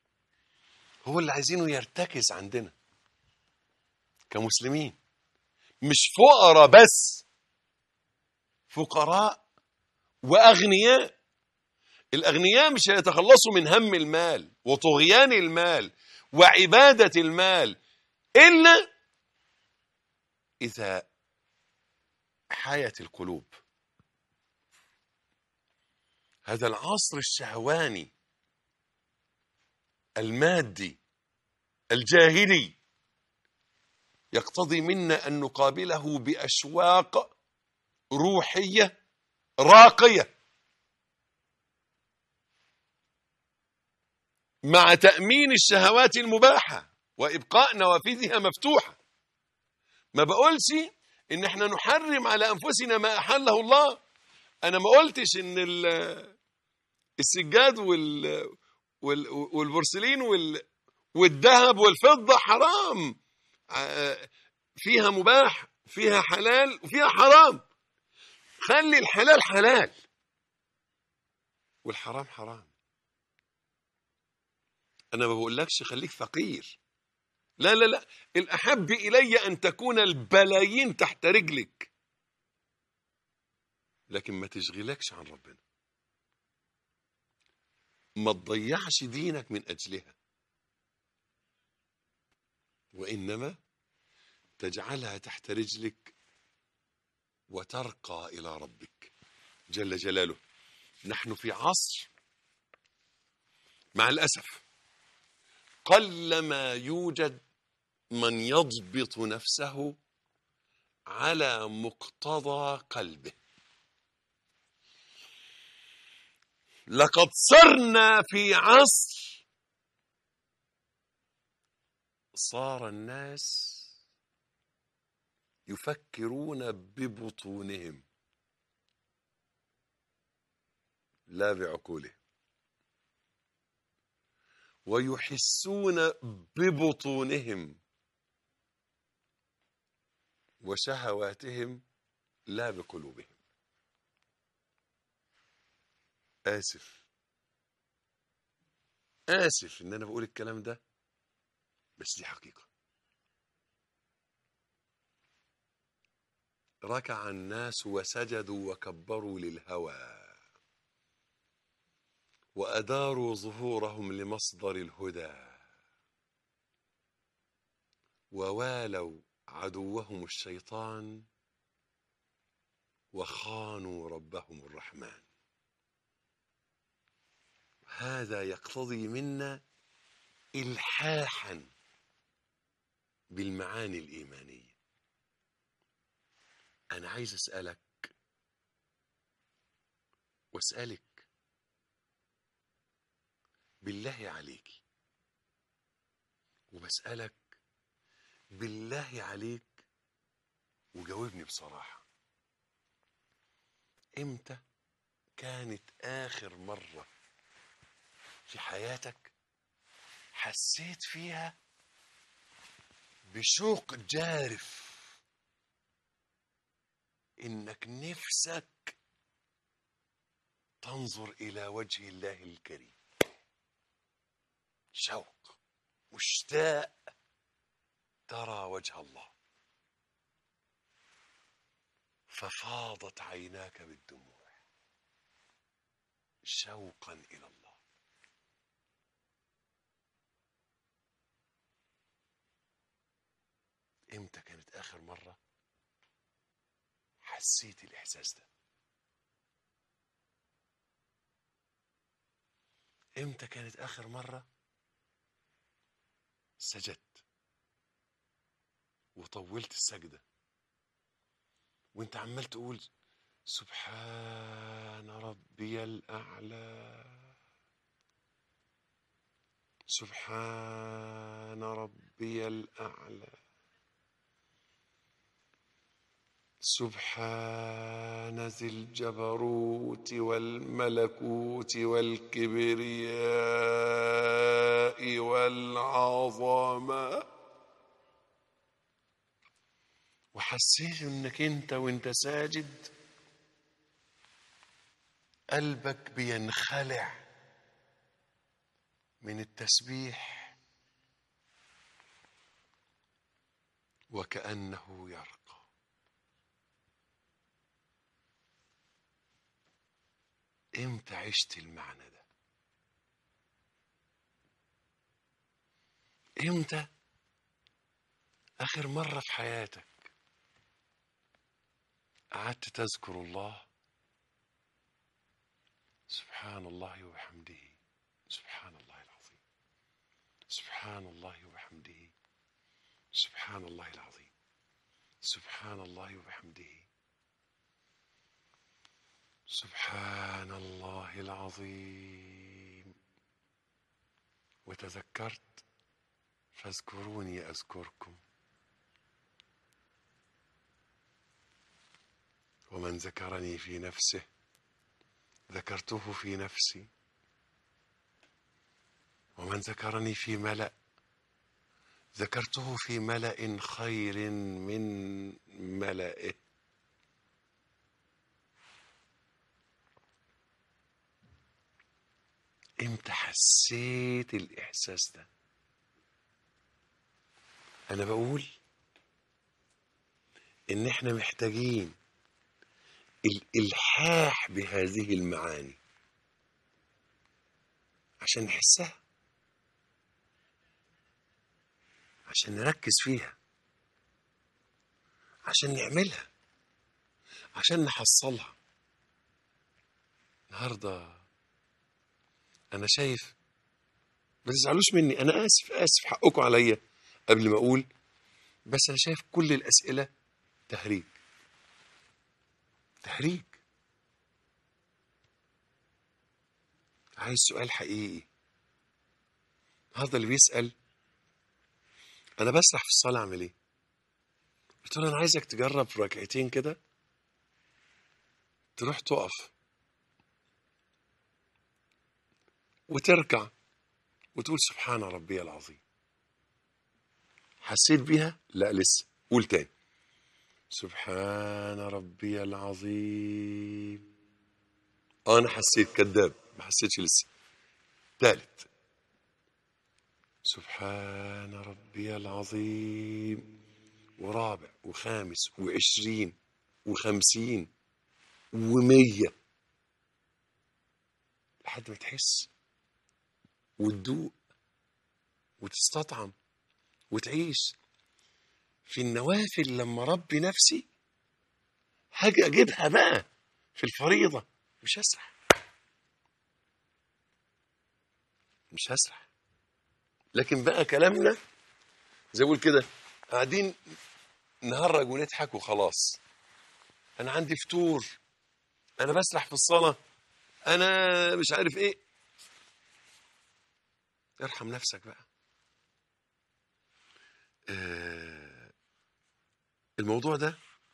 هو اللي عايزينه يرتكز عندنا كمسلمين. مش فقراء بس، فقراء وأغنياء. الأغنياء مش هيتخلصوا من هم المال وطغيان المال وعبادة المال إلا إذا حيت القلوب. هذا العصر الشهواني المادي الجاهلي يقتضي منا أن نقابله بأشواق روحية راقية، مع تأمين الشهوات المباحة وإبقاء نوافذها مفتوحة. ما بقولش إن احنا نحرم على أنفسنا ما أحله الله. أنا ما قلتش إن السجاد وال والبورسلين والذهب والفضة حرام، فيها مباح، فيها حلال وفيها حرام. خلي الحلال حلال والحرام حرام. أنا ما بقولكش خليك فقير، لا لا لا، الأحب إلي أن تكون البلايين تحت رجلك، لكن ما تشغلكش عن ربنا، ما تضيعش دينك من أجلها، وإنما تجعلها تحت رجلك وترقى إلى ربك جل جلاله. نحن في عصر مع الأسف قلما يوجد من يضبط نفسه على مقتضى قلبه. لقد صرنا في عصر صار الناس يفكرون ببطونهم لا بعقولهم، ويحسون ببطونهم وشهواتهم لا بقلوبهم. آسف آسف إن أنا بقول الكلام ده، بس دي حقيقة. ركع الناس وسجدوا وكبروا للهوى، وأداروا ظهورهم لمصدر الهدى، ووالوا عدوهم الشيطان وخانوا ربهم الرحمن. هذا يقتضي منا إلحاحا بالمعاني الإيمانية. أنا عايز أسألك وأسألك بالله عليك، وبسألك بالله عليك، وجاوبني بصراحة. إمتى كانت آخر مرة في حياتك حسيت فيها بشوق جارف إنك نفسك تنظر إلى وجه الله الكريم؟ شوق، مشتاق ترى وجه الله، ففاضت عيناك بالدموع شوقا إلى الله. إمتى كانت آخر مرة حسيت الإحساس ده؟ إمتى كانت آخر مرة سجدت وطولت السجدة وانت عمال تقول سبحان ربي الأعلى، سبحان ربي الأعلى، سبحان ذي الجبروت والملكوت والكبرياء والعظمة. وحسيت انك انت وانت ساجد قلبك بينخلع من التسبيح وكأنه يرقى. امتى عشت المعنى ده؟ امتى اخر مرة في حياتك قعدت تذكر الله؟ سبحان الله وبحمده، سبحان الله العظيم، سبحان الله وبحمده، سبحان الله العظيم، سبحان الله وبحمده، سبحان الله العظيم. وتذكرت فاذكروني أذكركم، ومن ذكرني في نفسه ذكرته في نفسي، ومن ذكرني في ملأ ذكرته في ملأ خير من ملئه. امتى حسيت الإحساس ده؟ أنا بقول إن إحنا محتاجين الإلحاح بهذه المعاني عشان نحسها، عشان نركز فيها، عشان نعملها، عشان نحصلها. النهارده أنا شايف، ما تزعلوش مني، أنا آسف آسف حقكم عليا قبل ما أقول، بس أنا شايف كل الأسئلة تهريج تهريج. عايز سؤال حقيقي. هذا اللي بيسأل أنا بسرح في الصلاة أعمل إيه؟ قلت له أنا عايزك تجرب في ركعتين كده، تروح تقف وتركع وتقول سبحان ربي العظيم. حسيت بيها؟ لا لسه. قول تاني سبحان ربي العظيم. اه انا حسيت، كذاب ما حسيتش لسه. ثالث سبحان ربي العظيم، ورابع وخامس وعشرين وخمسين ومية، لحد ما تحس وتدوق وتستطعم وتعيش. في النوافل لما ربي نفسي هاجي اجيبها بقى في الفريضة، مش هسرح مش هسرح. لكن بقى كلامنا زي اقول كده قاعدين نهرج ونضحك وخلاص. انا عندي فطور، انا بسرح في الصلاة، انا مش عارف ايه. ارحم نفسك بقى. آه الموضوع ده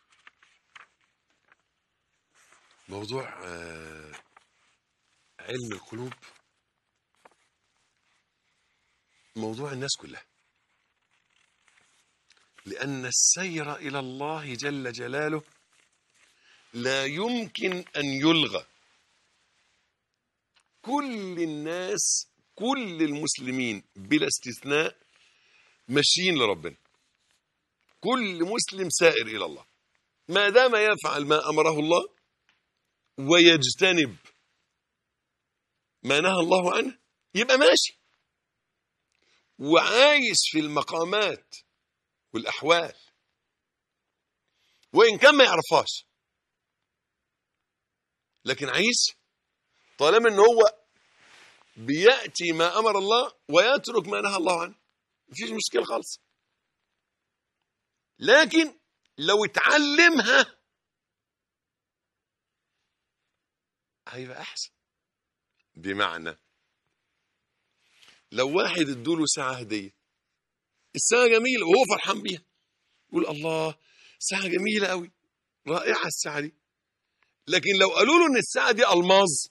موضوع آه علم القلوب، موضوع الناس كلها، لأن السير إلى الله جل جلاله لا يمكن أن يلغى. كل الناس، كل المسلمين بلا استثناء ماشيين لربنا. كل مسلم سائر إلى الله ما دام يفعل ما أمره الله ويجتنب ما نهى الله عنه، يبقى ماشي وعايش في المقامات والأحوال، وإن كان ما يعرفهاش، لكن عايش طالما إن هو بيأتي ما أمر الله ويترك ما نهى الله عنه، مفيش مشكلة خالص. لكن لو اتعلمها هيبقى أحسن. بمعنى لو واحد ادوله ساعة هدية، الساعة جميلة وهو فرحان بيها، يقول الله ساعة جميلة قوي، رائعة الساعة دي. لكن لو قالوا له ان الساعة دي ألماظ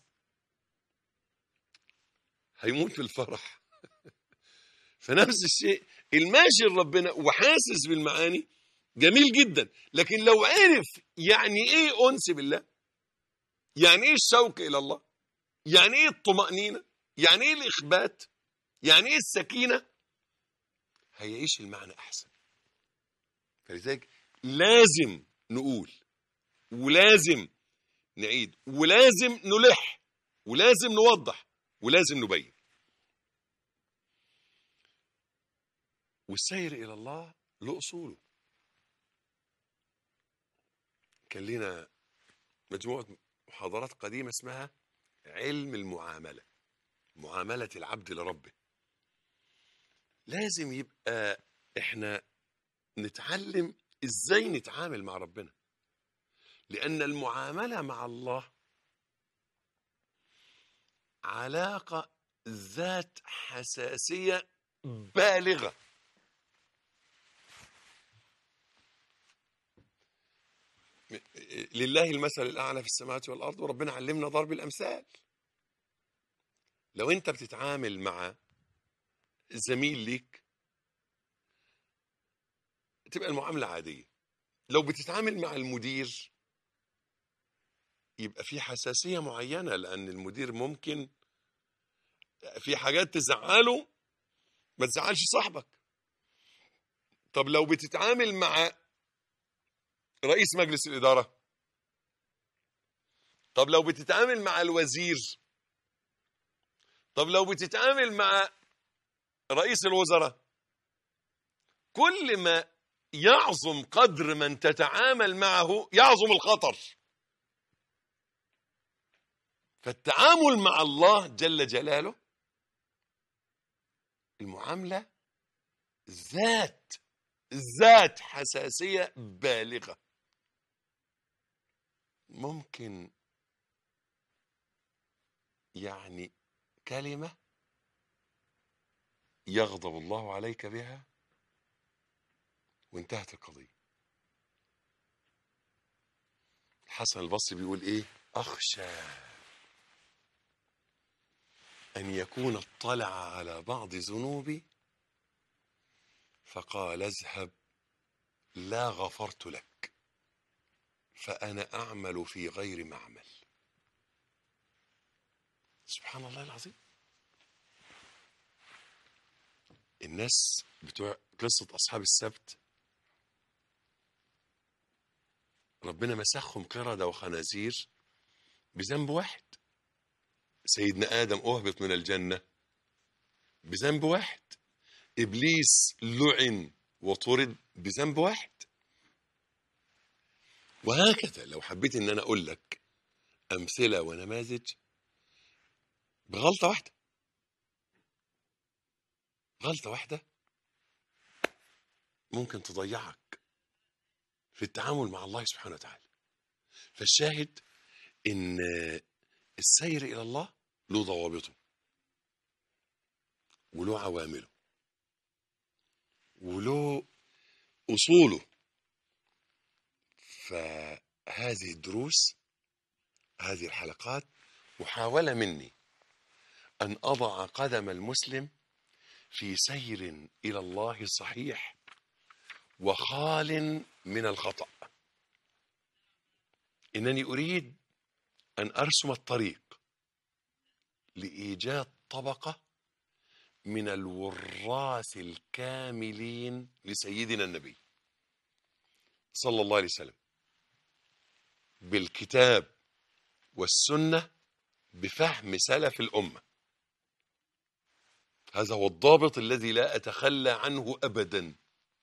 هيموت من الفرح. فنفس الشيء الماشي لربنا وحاسس بالمعاني جميل جدا، لكن لو عرف يعني ايه أنس بالله، يعني ايه الشوق إلى الله، يعني ايه الطمأنينة، يعني ايه الإخبات، يعني ايه السكينة، هيعيش المعنى أحسن. فلذلك لازم نقول ولازم نعيد ولازم نلح ولازم نوضح ولازم نبين. والسير إلى الله له أصوله. كان لنا مجموعة محاضرات قديمة اسمها علم المعاملة، معاملة العبد لربه. لازم يبقى احنا نتعلم ازاي نتعامل مع ربنا، لأن المعاملة مع الله علاقة ذات حساسية بالغة. لله المثل الأعلى في السماوات والأرض، وربنا علمنا ضرب الأمثال. لو أنت بتتعامل مع زميل ليك تبقى المعاملة عادية. لو بتتعامل مع المدير يبقى في حساسية معينة، لأن المدير ممكن في حاجات تزعله ما تزعلش صاحبك. طب لو بتتعامل مع رئيس مجلس الإدارة، طب لو بتتعامل مع الوزير، طب لو بتتعامل مع رئيس الوزراء، كل ما يعظم قدر من تتعامل معه يعظم الخطر. فالتعامل مع الله جل جلاله المعاملة ذات ذات حساسية بالغة. ممكن يعني كلمة يغضب الله عليك بها وانتهت القضية. الحسن البصري بيقول ايه؟ اخشى ان يكون اطلع على بعض ذنوبي فقال اذهب لا غفرت لك فأنا أعمل في غير معمل. سبحان الله العظيم. الناس بتوع قصة أصحاب السبت ربنا مسخهم قردة وخنازير بذنب واحد. سيدنا آدم أهبط من الجنة بذنب واحد. إبليس لعن وطرد بذنب واحد. وهكذا لو حبيت ان انا اقول لك امثله ونماذج بغلطه واحده، غلطه واحده ممكن تضيعك في التعامل مع الله سبحانه وتعالى. فالشاهد ان السير الى الله له ضوابطه وله عوامله وله اصوله. فهذه الدروس، هذه الحلقات محاولة مني أن أضع قدم المسلم في سير إلى الله صحيح وخال من الخطأ. إنني أريد أن أرسم الطريق لإيجاد طبقة من الوراث الكاملين لسيدنا النبي صلى الله عليه وسلم، بالكتاب والسنة بفهم سلف الأمة. هذا هو الضابط الذي لا أتخلى عنه أبدا.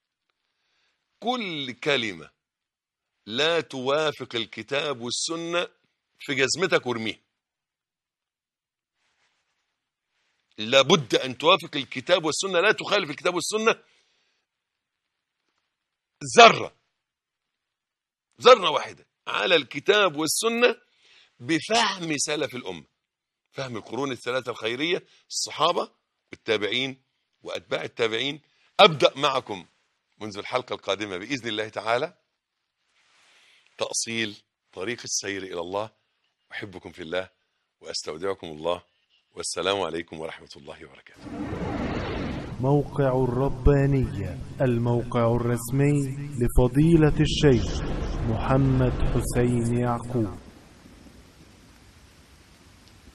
كل كلمة لا توافق الكتاب والسنة في جزمتك وارميها. لابد أن توافق الكتاب والسنة، لا تخالف الكتاب والسنة ذرة ذرة واحدة على الكتاب والسنة بفهم سلف الأمة، فهم القرون الثلاثة الخيرية، الصحابة والتابعين وأتباع التابعين. أبدأ معكم منذ الحلقة القادمة بإذن الله تعالى تأصيل طريق السير إلى الله. أحبكم في الله وأستودعكم الله، والسلام عليكم ورحمة الله وبركاته. موقع الربانية، الموقع الرسمي لفضيلة الشيخ محمد حسين يعقوب.